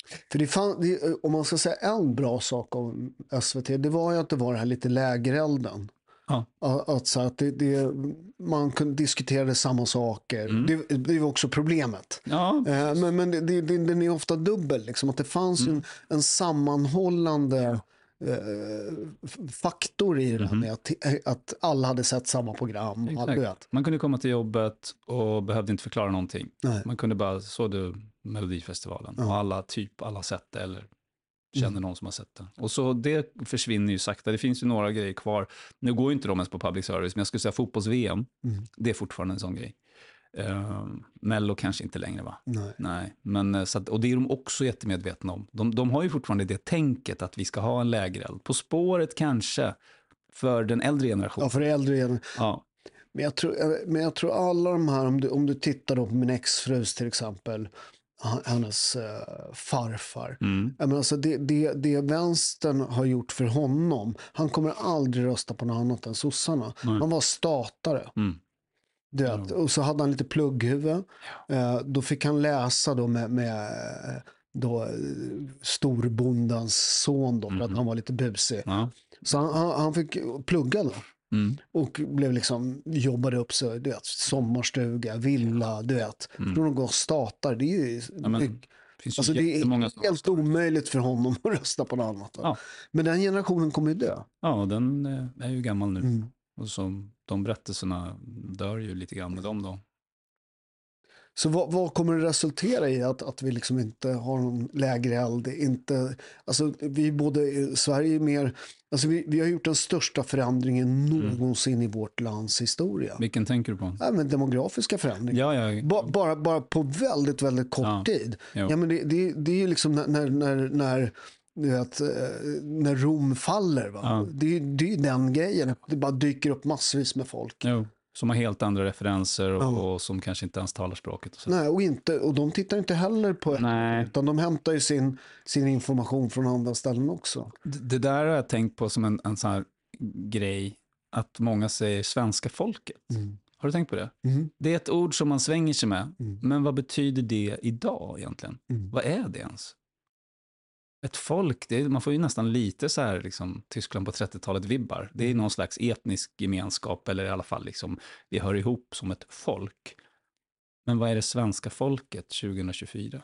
För det fann, det, om man ska säga en bra sak om S V T, det var ju att det var det här lite lägerelden. Ja. Att, att, så att det, det, man kunde diskutera samma saker. Mm. Det, det var också problemet. Ja. Eh, men men det, det, den är ofta dubbel. Liksom, att det fanns mm. en, en sammanhållande eh, faktor i det. Mm. Med att, att alla hade sett samma program. Exakt. Man kunde komma till jobbet och behövde inte förklara någonting. Nej. Man kunde bara, så du Melodifestivalen. Ja. Och alla, typ alla sett det eller känner mm. någon som har sett det. Och så det försvinner ju sakta. Det finns ju några grejer kvar. Nu går ju inte de ens på public service, men jag skulle säga fotbolls-V M. Mm. Det är fortfarande en sån grej. Uh, Mello kanske inte längre, va? Nej. Nej. Men, så att, och det är de också jättemedvetna om. De, de har ju fortfarande det tänket att vi ska ha en lägereld. På spåret kanske för den äldre generationen. Ja, för den äldre generationen. Ja. Men jag tror, men jag tror alla de här, om du, om du tittar då på min exfrus till exempel, hennes uh, farfar. Mm. Men alltså det, det, det vänstern har gjort för honom, han kommer aldrig rösta på något annat än sossarna. Nej. Han var statare. Mm. Det, ja. Och så hade han lite plugghuvud. Ja. Uh, då fick han läsa då med, med då, storbondans son då, för mm. att han var lite busig. Ja. Så han, han, han fick plugga då. Mm. Och blev liksom, jobbade upp så, du vet, sommarstuga, villa, du vet. Mm. För de går och startar, det är ju, ja, men, det, alltså det är helt omöjligt för honom att rösta på något annat. Ja. Men den generationen kommer ju dö. Ja, den är ju gammal nu. Mm. Och så, de berättelserna dör ju lite grann med dem då. Så vad, vad kommer det resultera i att, att vi liksom inte har någon lägre eld? Inte, alltså vi både, Sverige är mer, alltså vi, vi har gjort den största förändringen någonsin mm. i vårt lands historia. Vilken tänker du på? Ja, men demografiska förändringar. Ja, ja. Ba, bara, bara på väldigt, väldigt kort ja. tid. Jo. Ja, men det, det, det är ju liksom när, när, när vet, när Rom faller, va? Ja. Det, det är ju den grejen. Det bara dyker upp massvis med folk. Jo. Som har helt andra referenser och, ja. och som kanske inte ens talar språket. Och så. Nej, och, inte, och de tittar inte heller på det, utan de hämtar ju sin, sin information från andra ställen också. Det, det där har jag tänkt på som en, en sån här grej, att många säger svenska folket. Mm. Har du tänkt på det? Mm. Det är ett ord som man svänger sig med, mm. men vad betyder det idag egentligen? Mm. Vad är det ens? Ett folk, det är, man får ju nästan lite så här liksom, Tyskland på trettiotalet vibbar. Det är någon slags etnisk gemenskap, eller i alla fall liksom, vi hör ihop som ett folk. Men vad är det svenska folket tjugohundratjugofyra?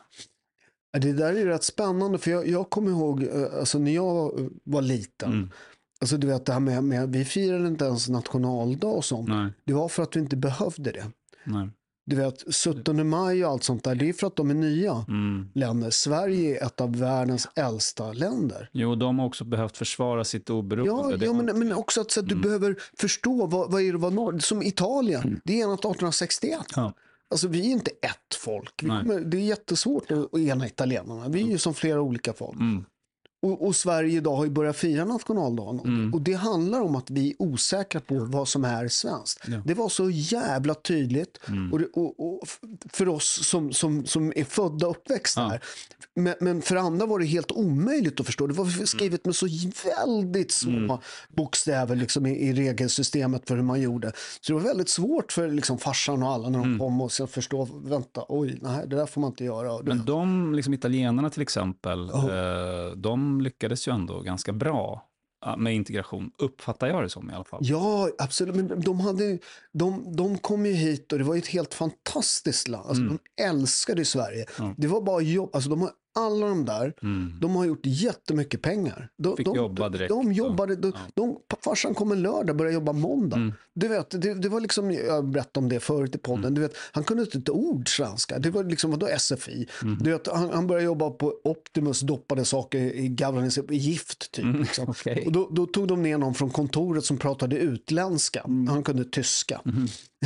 Det där är rätt spännande, för jag, jag kommer ihåg, alltså när jag var liten, mm. alltså du vet det här med, med vi firade inte ens nationaldag och sånt. Nej. Det var för att vi inte behövde det. Nej. Du vet, sjuttonde maj och allt sånt där, det är för att de är nya mm. länder. Sverige är ett av världens äldsta länder. Jo, de har också behövt försvara sitt oberoende. Ja, ja men, men också att så att du mm. behöver förstå vad, vad är det var norr. Som Italien, mm. det är enat arton sextioett. Ja. Alltså vi är inte ett folk. Vi kommer, det är jättesvårt att ena italienarna. Vi är ju som flera olika folk. Mm. Och, och Sverige idag har ju börjat fira nationaldagen. Mm. Och det handlar om att vi är osäkra på vad som är svenskt. Ja. Det var så jävla tydligt. Mm. Och, det, och, och för oss som, som, som är födda och uppväxta ja. här. Men, men för andra var det helt omöjligt att förstå. Det var skrivet med så väldigt små mm. bokstäver liksom, i, i regelsystemet för hur man gjorde. Så det var väldigt svårt för liksom, farsan och alla när de mm. kom och sen förstå, vänta, oj, nej, det där får man inte göra. Men de, liksom italienarna till exempel, oh. eh, de lyckades ju ändå ganska bra med integration, uppfattar jag det som i alla fall. Ja, absolut. Men de, hade, de, de kom ju hit och det var ett helt fantastiskt land. Alltså, mm. De älskade Sverige. Mm. Det var bara jobb. Alltså, de har alla de där, mm. de har gjort jättemycket pengar. De, Fick de, jobba direkt. De, de jobbade, de, ja. de, farsan kom en lördag och började jobba måndag. Mm. Du vet, det, det var liksom, jag berättade om det förut i podden, mm. du vet, han kunde inte ett ord svenska. Det var liksom, vadå S F I? Mm. Du vet, han, han började jobba på Optimus, doppade saker i Gavlanis, i gift typ. Mm. Liksom. Okay. Och då, då tog de ner någon från kontoret som pratade utländska. Mm. Han kunde tyska. Mm.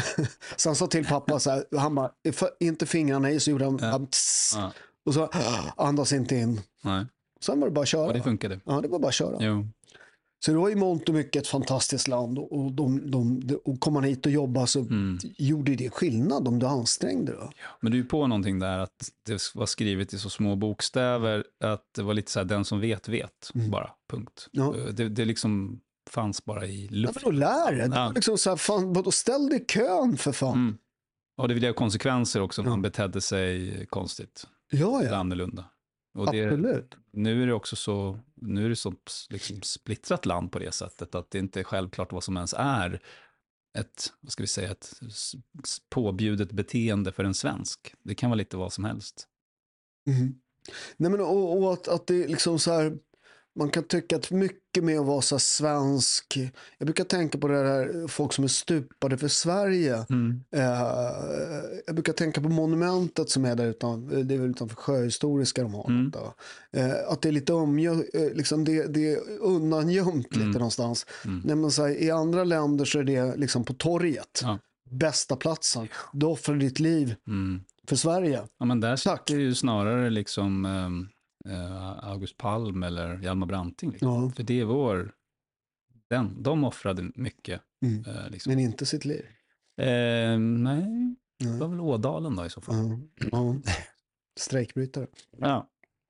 Så han sa till pappa så här, han bara, inte fingrarna i, så gjorde han, ja. Ja. Och så andas inte in. Nej. Sen var det bara att köra. Ja, det funkade. Ja, det var bara att köra. Jo. Så det var i mångt och mycket ett fantastiskt land. Och, de, de, de, och kom man hit och jobba så mm. gjorde det skillnad om du ansträngde dig. Ja, men du är på någonting där att det var skrivet i så små bokstäver att det var lite så här, den som vet, vet. Mm. Bara, punkt. Ja. Det, det liksom fanns bara i luften. Ja, men då lär det. Det var liksom så här, fan, då ställ dig i kön för fan. Mm. Och det vill ha konsekvenser också om ja. man betedde sig konstigt. Ja, ja. Annorlunda. Och det, Absolut. nu är det också så, nu är det så liksom splittrat land på det sättet att det inte är självklart vad som ens är ett, vad ska vi säga, ett påbjudet beteende för en svensk. Det kan vara lite vad som helst. Mm. Nej, men och, och att, att det liksom så här, man kan tycka att mycket med att vara så här svensk, jag brukar tänka på det där folk som är stupade för Sverige. Mm. Eh, jag brukar tänka på monumentet som är där utan, det är väl utanför Sjöhistoriska de har. Mm. Eh, att det är lite omgö, eh, liksom det, det är undangömt Mm. lite någonstans. Mm. Nej, men så här, i andra länder så är det liksom på torget. Ja. Bästa platsen. Du offrar ditt liv Mm. för Sverige. Ja, men där Tack. är det ju snarare liksom um, uh, August Palm eller Hjalmar Branting. Liksom. Ja. För det är vår, den, de offrade mycket. Mm. Uh, liksom. Men inte sitt liv. Uh, nej, det Nej. var väl Ådalen då i så fall. Ja. Ja. Strejkbrytare. Ja.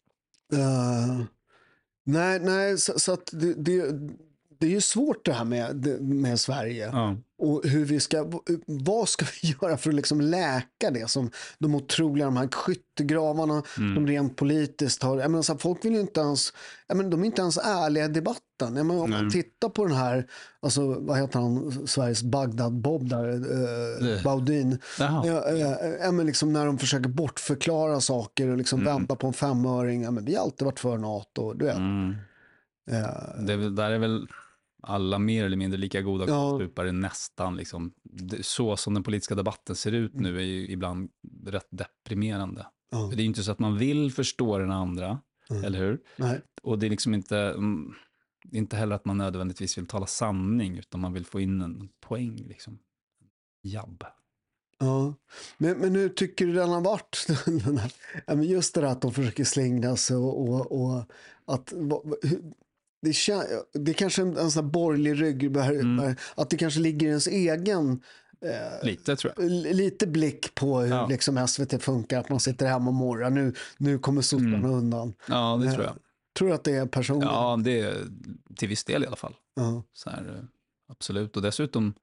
Uh, nej, nej, så, så att det, det, det är ju svårt det här med, med Sverige. Ja. Och hur vi ska, vad ska vi göra för att liksom läka det som de otroliga, de här skyttegravarna Mm. som rent politiskt har, jag menar, så här, folk vill ju inte ens, jag menar, de är inte ens ärliga i debatten. Jag menar, om Nej. man tittar på den här, alltså vad heter han, Sveriges Bagdad-Bob där, eh, Det. Baudin. Jaha. Ja, eh, ja, men liksom när de försöker bortförklara saker och liksom Mm. vända på en femöring, ja, men vi har alltid varit för NATO, du vet. Mm. Eh, Det är väl, där är väl alla mer eller mindre lika goda Ja. stupare nästan. Liksom. Det, så som den politiska debatten ser ut nu är ju ibland rätt deprimerande. ja, För det är ju inte så att man vill förstå den andra, Mm. eller hur? nej. Och det är liksom inte, mm, inte heller att man nödvändigtvis vill tala sanning, utan man vill få in en poäng. Liksom. Jabb. Ja. Men, men hur tycker du den har varit? Den här, ja, men just det där att de försöker slänga sig och, och, och att vad- hur- det, kän, det är kanske en, en sån här borgerlig rygg, Mm. att det kanske ligger i ens egen eh, Lite tror jag. l- lite blick på hur Ja. liksom S V T funkar, att man sitter hemma och morrar, nu, nu kommer sossarna Mm. undan. Ja, det Eh, tror jag. Tror du att det är personligt? Ja, det är till viss del i alla fall. Ja. Så här, eh, absolut. Och dessutom,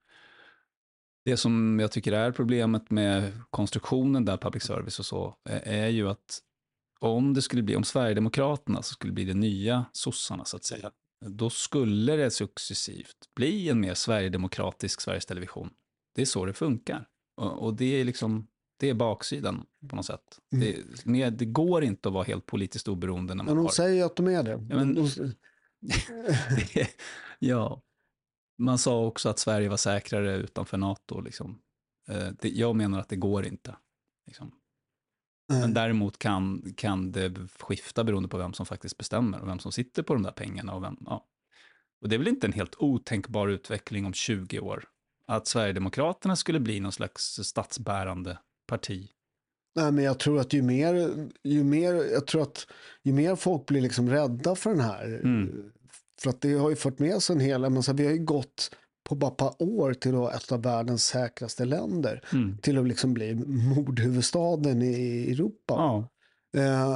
det som jag tycker är problemet med konstruktionen där public service och så, är, är ju att om det skulle bli, om Sverigedemokraterna så skulle bli det nya sossarna så att säga, då skulle det successivt bli en mer sverigedemokratisk Sveriges Television. Det är så det funkar. Och, och det är liksom, det är baksidan på något sätt. Mm. Det, med, det går inte att vara helt politiskt oberoende när man Men de har... säger ju att de är det. Ja, men- De- Det- ja, man sa också att Sverige var säkrare utanför NATO. Liksom. Eh, det, jag menar att det går inte. Liksom. Men däremot kan, kan det skifta beroende på vem som faktiskt bestämmer och vem som sitter på de där pengarna. Och, vem, ja. och det är väl inte en helt otänkbar utveckling om tjugo år. Att Sverigedemokraterna skulle bli någon slags statsbärande parti. Nej, men jag tror att ju mer, ju mer, jag tror att ju mer folk blir liksom rädda för den här, Mm. för att det har ju fört med sig en hel, men så här, vi har ju gått på bara ett par år till att vara ett av världens säkraste länder, Mm. till att liksom bli mordhuvudstaden i Europa. Ja. Eh,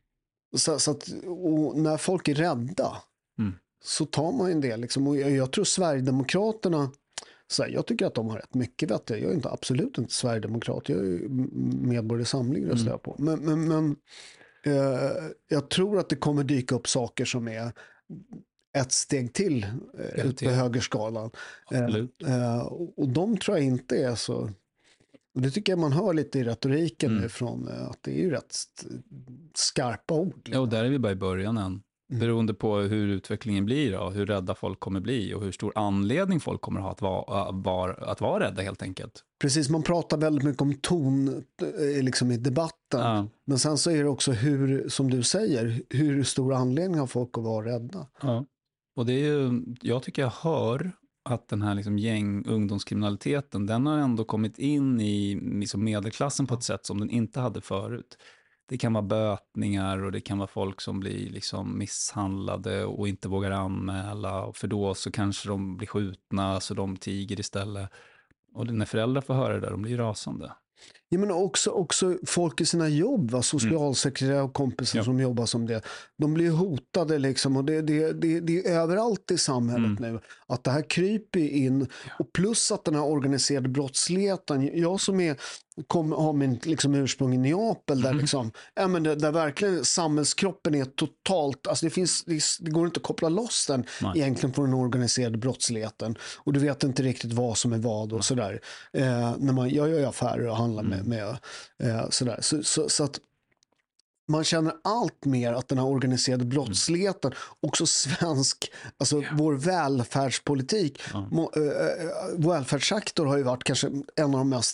så, så att, och när folk är rädda Mm. så tar man ju en del. Liksom, och jag, jag tror Sverigedemokraterna, så här, jag tycker att de har rätt mycket bättre. Jag är inte, absolut inte Sverigedemokrat. Jag är ju Medborgerlig Samling röstar Mm. jag på. Men, men, men eh, jag tror att det kommer dyka upp saker som är ett steg till eh, ut på Garanterat. högerskalan. Eh, Absolut. eh, och, och de tror jag inte är så... Och det tycker jag man hör lite i retoriken Mm. nu från eh, att det är ju rätt st- skarpa ord. Ja, och där är vi bara i början än. Mm. Beroende på hur utvecklingen blir då, hur rädda folk kommer bli och hur stor anledning folk kommer ha att vara, var, att vara rädda helt enkelt. Precis, man pratar väldigt mycket om ton eh, liksom i debatten. Ja. Men sen så är det också hur, som du säger, hur stor anledning har folk att vara rädda. Ja. Och det är ju, jag tycker jag hör att den här liksom gäng ungdomskriminaliteten, den har ändå kommit in i liksom medelklassen på ett sätt som den inte hade förut. Det kan vara bötningar och det kan vara folk som blir liksom misshandlade och inte vågar anmäla. För då så kanske de blir skjutna så de tiger istället. Och när föräldrar får höra det där, de blir rasande. Ja, men också, också folk i sina jobb, va? Socialsekreterare och kompisar Ja. som jobbar som det. De blir hotade liksom, och det, det, det, det är överallt i samhället Mm. nu. Att det här kryper in, och plus att den här organiserade brottsligheten, jag som är kom, har min liksom ursprung i Neapel där, Mm. liksom, ja, men det, där verkligen samhällskroppen är totalt, alltså det, finns, det, det går inte att koppla loss den Nej. egentligen från den organiserade brottsligheten, och du vet inte riktigt vad som är vad och sådär. Eh, när man, jag gör ju affärer och handlar med, Mm. med eh, sådär. Så, så, så att man känner allt mer att den här organiserade brottsligheten, också svensk, alltså vår välfärdspolitik, Ja. må, äh, äh, välfärdssektor har ju varit kanske en av de mest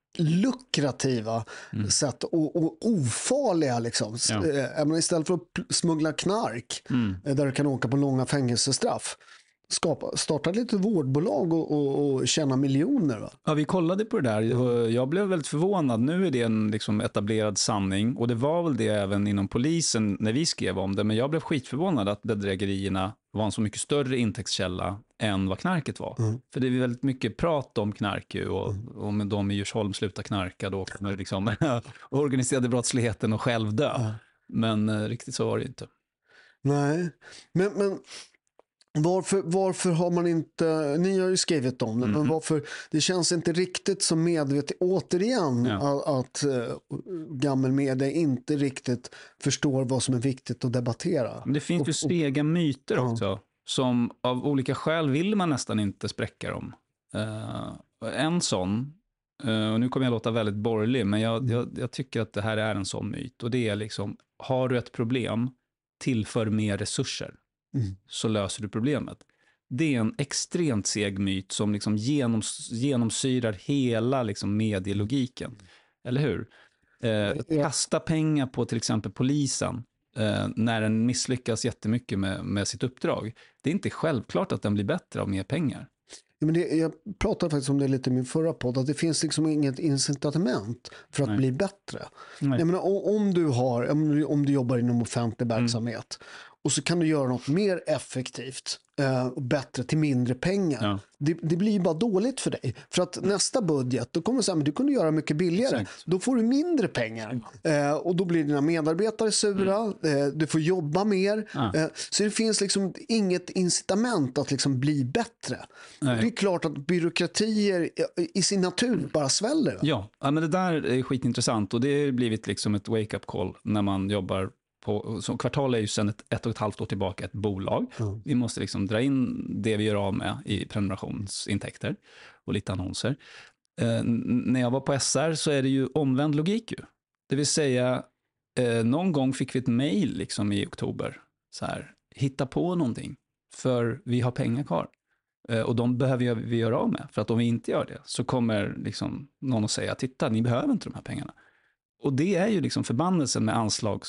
lukrativa Mm. sätt och, och ofarliga liksom. Ja. Äh, men istället för att pl- smuggla knark Mm. äh, där du kan åka på långa fängelsestraff, skapa, starta ett litet vårdbolag och, och, och tjäna miljoner, va? Ja, vi kollade på det där och jag blev väldigt förvånad. Nu är det en liksom etablerad sanning och det var väl det även inom polisen när vi skrev om det. Men jag blev skitförvånad att bedrägerierna var en så mycket större intäktskälla än vad knarket var. Mm. För det är väldigt mycket prat om knark ju, och om de i Djursholm slutar knarka då kommer liksom organiserade brottsligheten och själv dö. Ja. Men eh, riktigt så var det inte. Nej, men, men varför, varför har man inte, ni har ju skrivit om det, Mm. men varför, det känns inte riktigt så medvetet, återigen, Ja. att, att uh, gammelmedia inte riktigt förstår vad som är viktigt att debattera. Men det finns Och- ju sega myter Ja. också, som av olika skäl vill man nästan inte spräcka dem. Uh, en sån, uh, och nu kommer jag låta väldigt borgerlig, men jag, jag, jag tycker att det här är en sån myt. Och det är liksom, har du ett problem, tillför mer resurser, Mm. så löser du problemet. Det är en extremt seg myt som liksom genoms, genomsyrar hela liksom medielogiken. Eller hur? Eh, att kasta pengar på till exempel polisen eh, när den misslyckas jättemycket med, med sitt uppdrag. Det är inte självklart att den blir bättre av mer pengar. Ja, men det, jag pratade faktiskt om det lite i min förra podd, att det finns liksom inget incitament för att Nej. bli bättre. Nej. Jag menar, om, om, du har, om, du, om du jobbar inom offentlig verksamhet och så kan du göra något mer effektivt eh, och bättre till mindre pengar. Ja. Det, det blir ju bara dåligt för dig. För att nästa budget, då kommer du säga, men du kunde göra mycket billigare. Exakt. Då får du mindre pengar. Eh, och då blir dina medarbetare sura. Eh, du får jobba mer. Ja. Eh, så det finns liksom inget incitament att liksom bli bättre. Nej. Det är klart att byråkratier i- i sin natur bara sväller. Va? Ja, ja, men det där är skitintressant och det har blivit liksom ett wake-up call när man jobbar på, så Kvartal är ju sedan ett, ett och ett halvt år tillbaka ett bolag. Mm. Vi måste liksom dra in det vi gör av med i prenumerationsintäkter och lite annonser. Eh, n- när jag var på S R så är det ju omvänd logik ju. Det vill säga, eh, någon gång fick vi ett mejl liksom i oktober. Så här, hitta på någonting för vi har pengar kvar. Eh, och de behöver vi göra av med. För att om vi inte gör det så kommer liksom någon att säga, titta, ni behöver inte de här pengarna. Och det är ju liksom förbannelsen med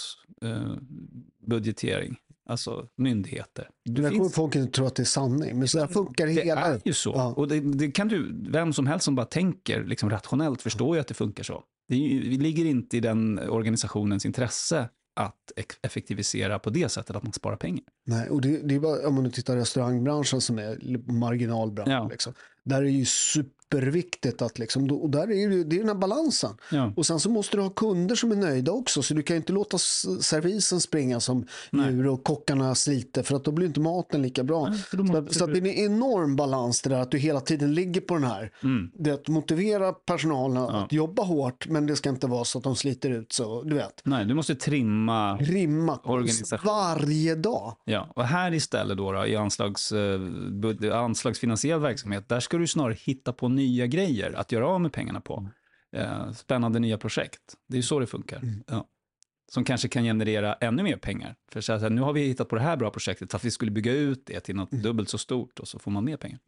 anslagsbudgetering. Eh, alltså myndigheter. Det Det, där kommer finns, folk inte tro att det är sanning. Men så här funkar det hela... är ju så. Ja. Och det, det kan du, vem som helst som bara tänker liksom rationellt förstår ju att det funkar så. Det, är ju, det ligger inte i den organisationens intresse att ex- effektivisera på det sättet att man sparar pengar. Nej, och det, det är bara, om man nu tittar på restaurangbranschen som är marginalbransch. Ja. Liksom. Där är det ju superviktigt att liksom, och där är det, det är den här balansen. Ja. Och sen så måste du ha kunder som är nöjda också, så du kan inte låta s- servisen springa som Nej. djur och kockarna sliter, för att då blir inte maten lika bra. Nej, för då Så, måste att, så att du- det är en enorm balans det där, att du hela tiden ligger på den här. Mm. Det är att motivera personalen Ja. att jobba hårt, men det ska inte vara så att de sliter ut så, du vet. Nej, du måste trimma. Rimma Organisation. varje dag. Ja, och här istället då, då i anslags, eh, bud- anslagsfinansierad verksamhet, där ska du snarare hitta på nya grejer att göra av med pengarna på. Eh, spännande nya projekt. Det är ju så det funkar. Ja. Som kanske kan generera ännu mer pengar. För så här, nu har vi hittat på det här bra projektet, för att vi skulle bygga ut det till något dubbelt så stort och så får man mer pengar.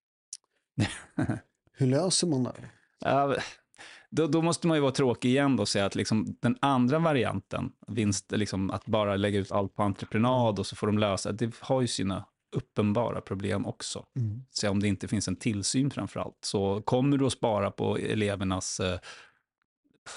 Hur löser man det? Ja, då, då måste man ju vara tråkig igen då och säga att liksom den andra varianten, vinst, liksom att bara lägga ut allt på entreprenad och så får de lösa, det har ju sina uppenbara problem också. Mm. Så om det inte finns en tillsyn framförallt, så kommer du att spara på elevernas eh,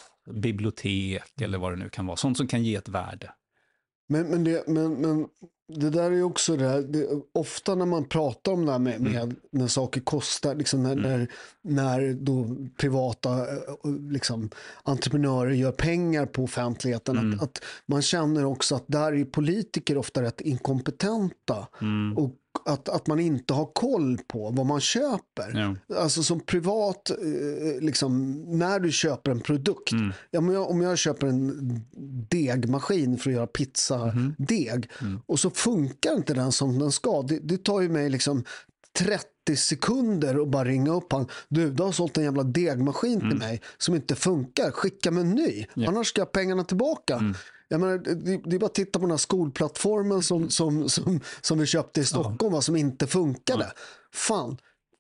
bibliotek eller vad det nu kan vara. Sånt som kan ge ett värde. Men, men, det, men, men Det där är också det, här, det ofta när man pratar om det här med, med Mm. när saker kostar, liksom när, Mm. när, när då privata liksom, entreprenörer gör pengar på offentligheten, Mm. att, att man känner också att där är politiker ofta rätt inkompetenta Mm. och att, att man inte har koll på vad man köper. Ja. Alltså som privat, eh, liksom, när du köper en produkt. Mm. Ja, men jag, om jag köper en degmaskin för att göra pizzadeg Mm. och så funkar inte den som den ska. Det, det tar ju mig liksom trettio sekunder och bara ringa upp han. Du, du har sålt en jävla degmaskin till Mm. mig som inte funkar. Skicka mig en ny. Ja. Annars ska jag ha pengarna tillbaka. Mm. Jag menar, det, det är bara att titta på den här skolplattformen som, som, som, som vi köpte i Stockholm, va, som inte funkade. Ja. Fan.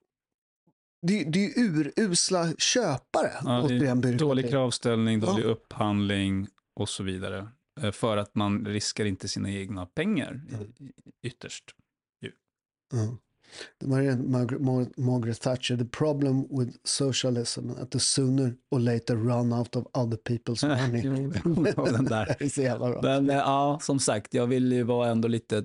Det, det är ju urusla köpare. Ja, det återigen, är byråkrati. dålig kravställning, dålig Ja. upphandling och så vidare. Eh, För att man riskar inte sina egna pengar i- i- ytterst. Ja. Det var en Margaret, Mar- Margaret Thatcher. The problem with socialism at the sooner or later run out of other people's money. Jo, jag kommer ihåg den där. Det är så jävla bra. Men eh, ja, som sagt, jag vill ju vara ändå lite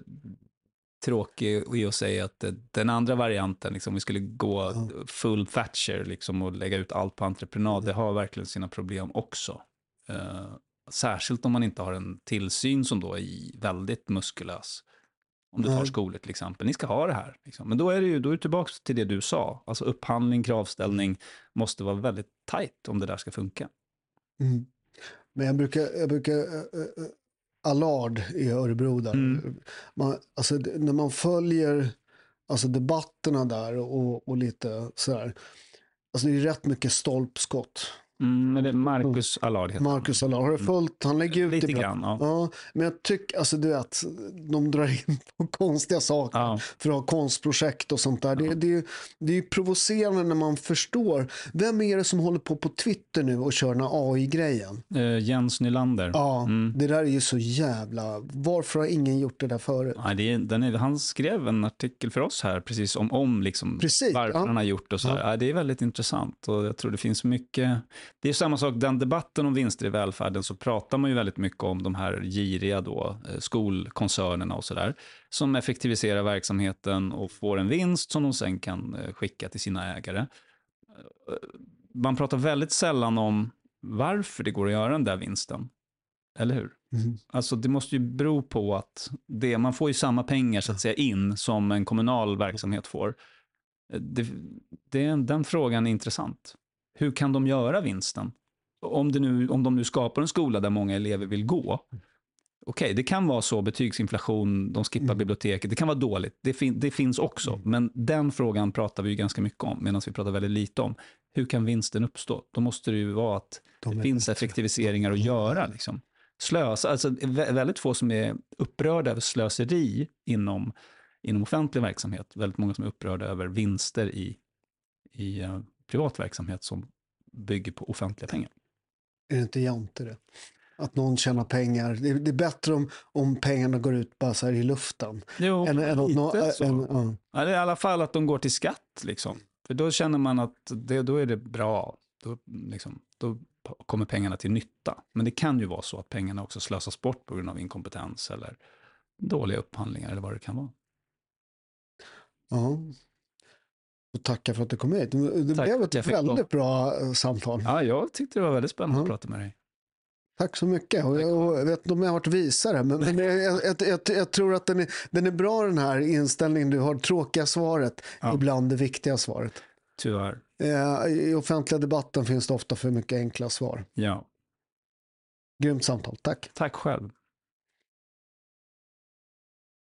tråkig i att säga att eh, den andra varianten, liksom, vi skulle gå Ja. full Thatcher liksom, och lägga ut allt på entreprenad, det har verkligen sina problem också. Eh, särskilt om man inte har en tillsyn som då är väldigt muskulös. Om du tar Nej. skolor till exempel, ni ska ha det här. Liksom. Men då är det ju då är det tillbaka till det du sa. Alltså upphandling, kravställning måste vara väldigt tajt om det där ska funka. Mm. Men jag brukar, jag brukar uh, uh, Allard i Örebro där. Mm. Man, alltså, det- när man följer alltså, debatterna där och, och lite sådär. Alltså det är rätt mycket stolpskott. Mm, men det är Marcus Allard heter Marcus Allard, har du följt? Han lägger ut Lite ibland. grann, ja. Ja, men jag tycker, alltså du vet, de drar in på konstiga saker Ja. för att ha konstprojekt och sånt där. Det, det, är ju- det är ju provocerande när man förstår. Vem är det som håller på på Twitter nu och kör den här A I-grejen? Eh, Jens Nylander. Ja, Mm. det där är ju så jävla... Varför har ingen gjort det där förut? Ja, det är, den är, han skrev en artikel för oss här precis om, om liksom Precis, varför ja. han har gjort och så. Ja. Ja. det är väldigt intressant och jag tror det finns mycket. Det är samma sak, den debatten om vinster i välfärden så pratar man ju väldigt mycket om de här giriga då, eh, skolkoncernerna och sådär som effektiviserar verksamheten och får en vinst som de sen kan eh, skicka till sina ägare. Eh, Man pratar väldigt sällan om varför det går att göra den där vinsten. Eller hur? Mm. Alltså det måste ju bero på att det, man får ju samma pengar så att säga in som en kommunal verksamhet får. Det, det, är- den frågan är intressant. Hur kan de göra vinsten? Om, det nu, om de nu skapar en skola där många elever vill gå. Okej, det kan vara så, betygsinflation, de skippar Mm. biblioteket. Det kan vara dåligt, det, fin, det finns också. Mm. Men den frågan pratar vi ju ganska mycket om, medan vi pratar väldigt lite om. Hur kan vinsten uppstå? Då måste det ju vara att De det är finns bättre. effektiviseringar att göra. Liksom. Slösa, alltså vä- väldigt få som är upprörda över slöseri inom, inom offentlig verksamhet. Väldigt många som är upprörda över vinster i, i uh, privat verksamhet som bygger på offentliga pengar. Är det inte jante det? Att någon tjänar pengar. Det är, det är bättre om, om pengarna går ut bara så här i luften. Jo, Än, än, att nå- lite så. än, ja. Ja, det är i alla fall att de går till skatt. Liksom. För då känner man att det, då är det bra. Då, liksom, då kommer pengarna till nytta. Men det kan ju vara så att pengarna också slösas bort på grund av inkompetens eller dåliga upphandlingar eller vad det kan vara. Ja. Och tacka för att du kom hit. Det Tack blev att jag ett fick väldigt bra eh, samtal. Ja, jag tyckte det var väldigt spännande Ja. att prata med dig. Tack så mycket. Och jag, och jag vet inte om jag har varit visare, men, men jag, jag, jag, jag, jag tror att den är, den är bra, den här inställningen. Du har tråkiga svaret, Ja. ibland det viktiga svaret. Tyvärr. Eh, I offentliga debatten finns det ofta för mycket enkla svar. Ja. Grymt samtal. Tack. Tack själv.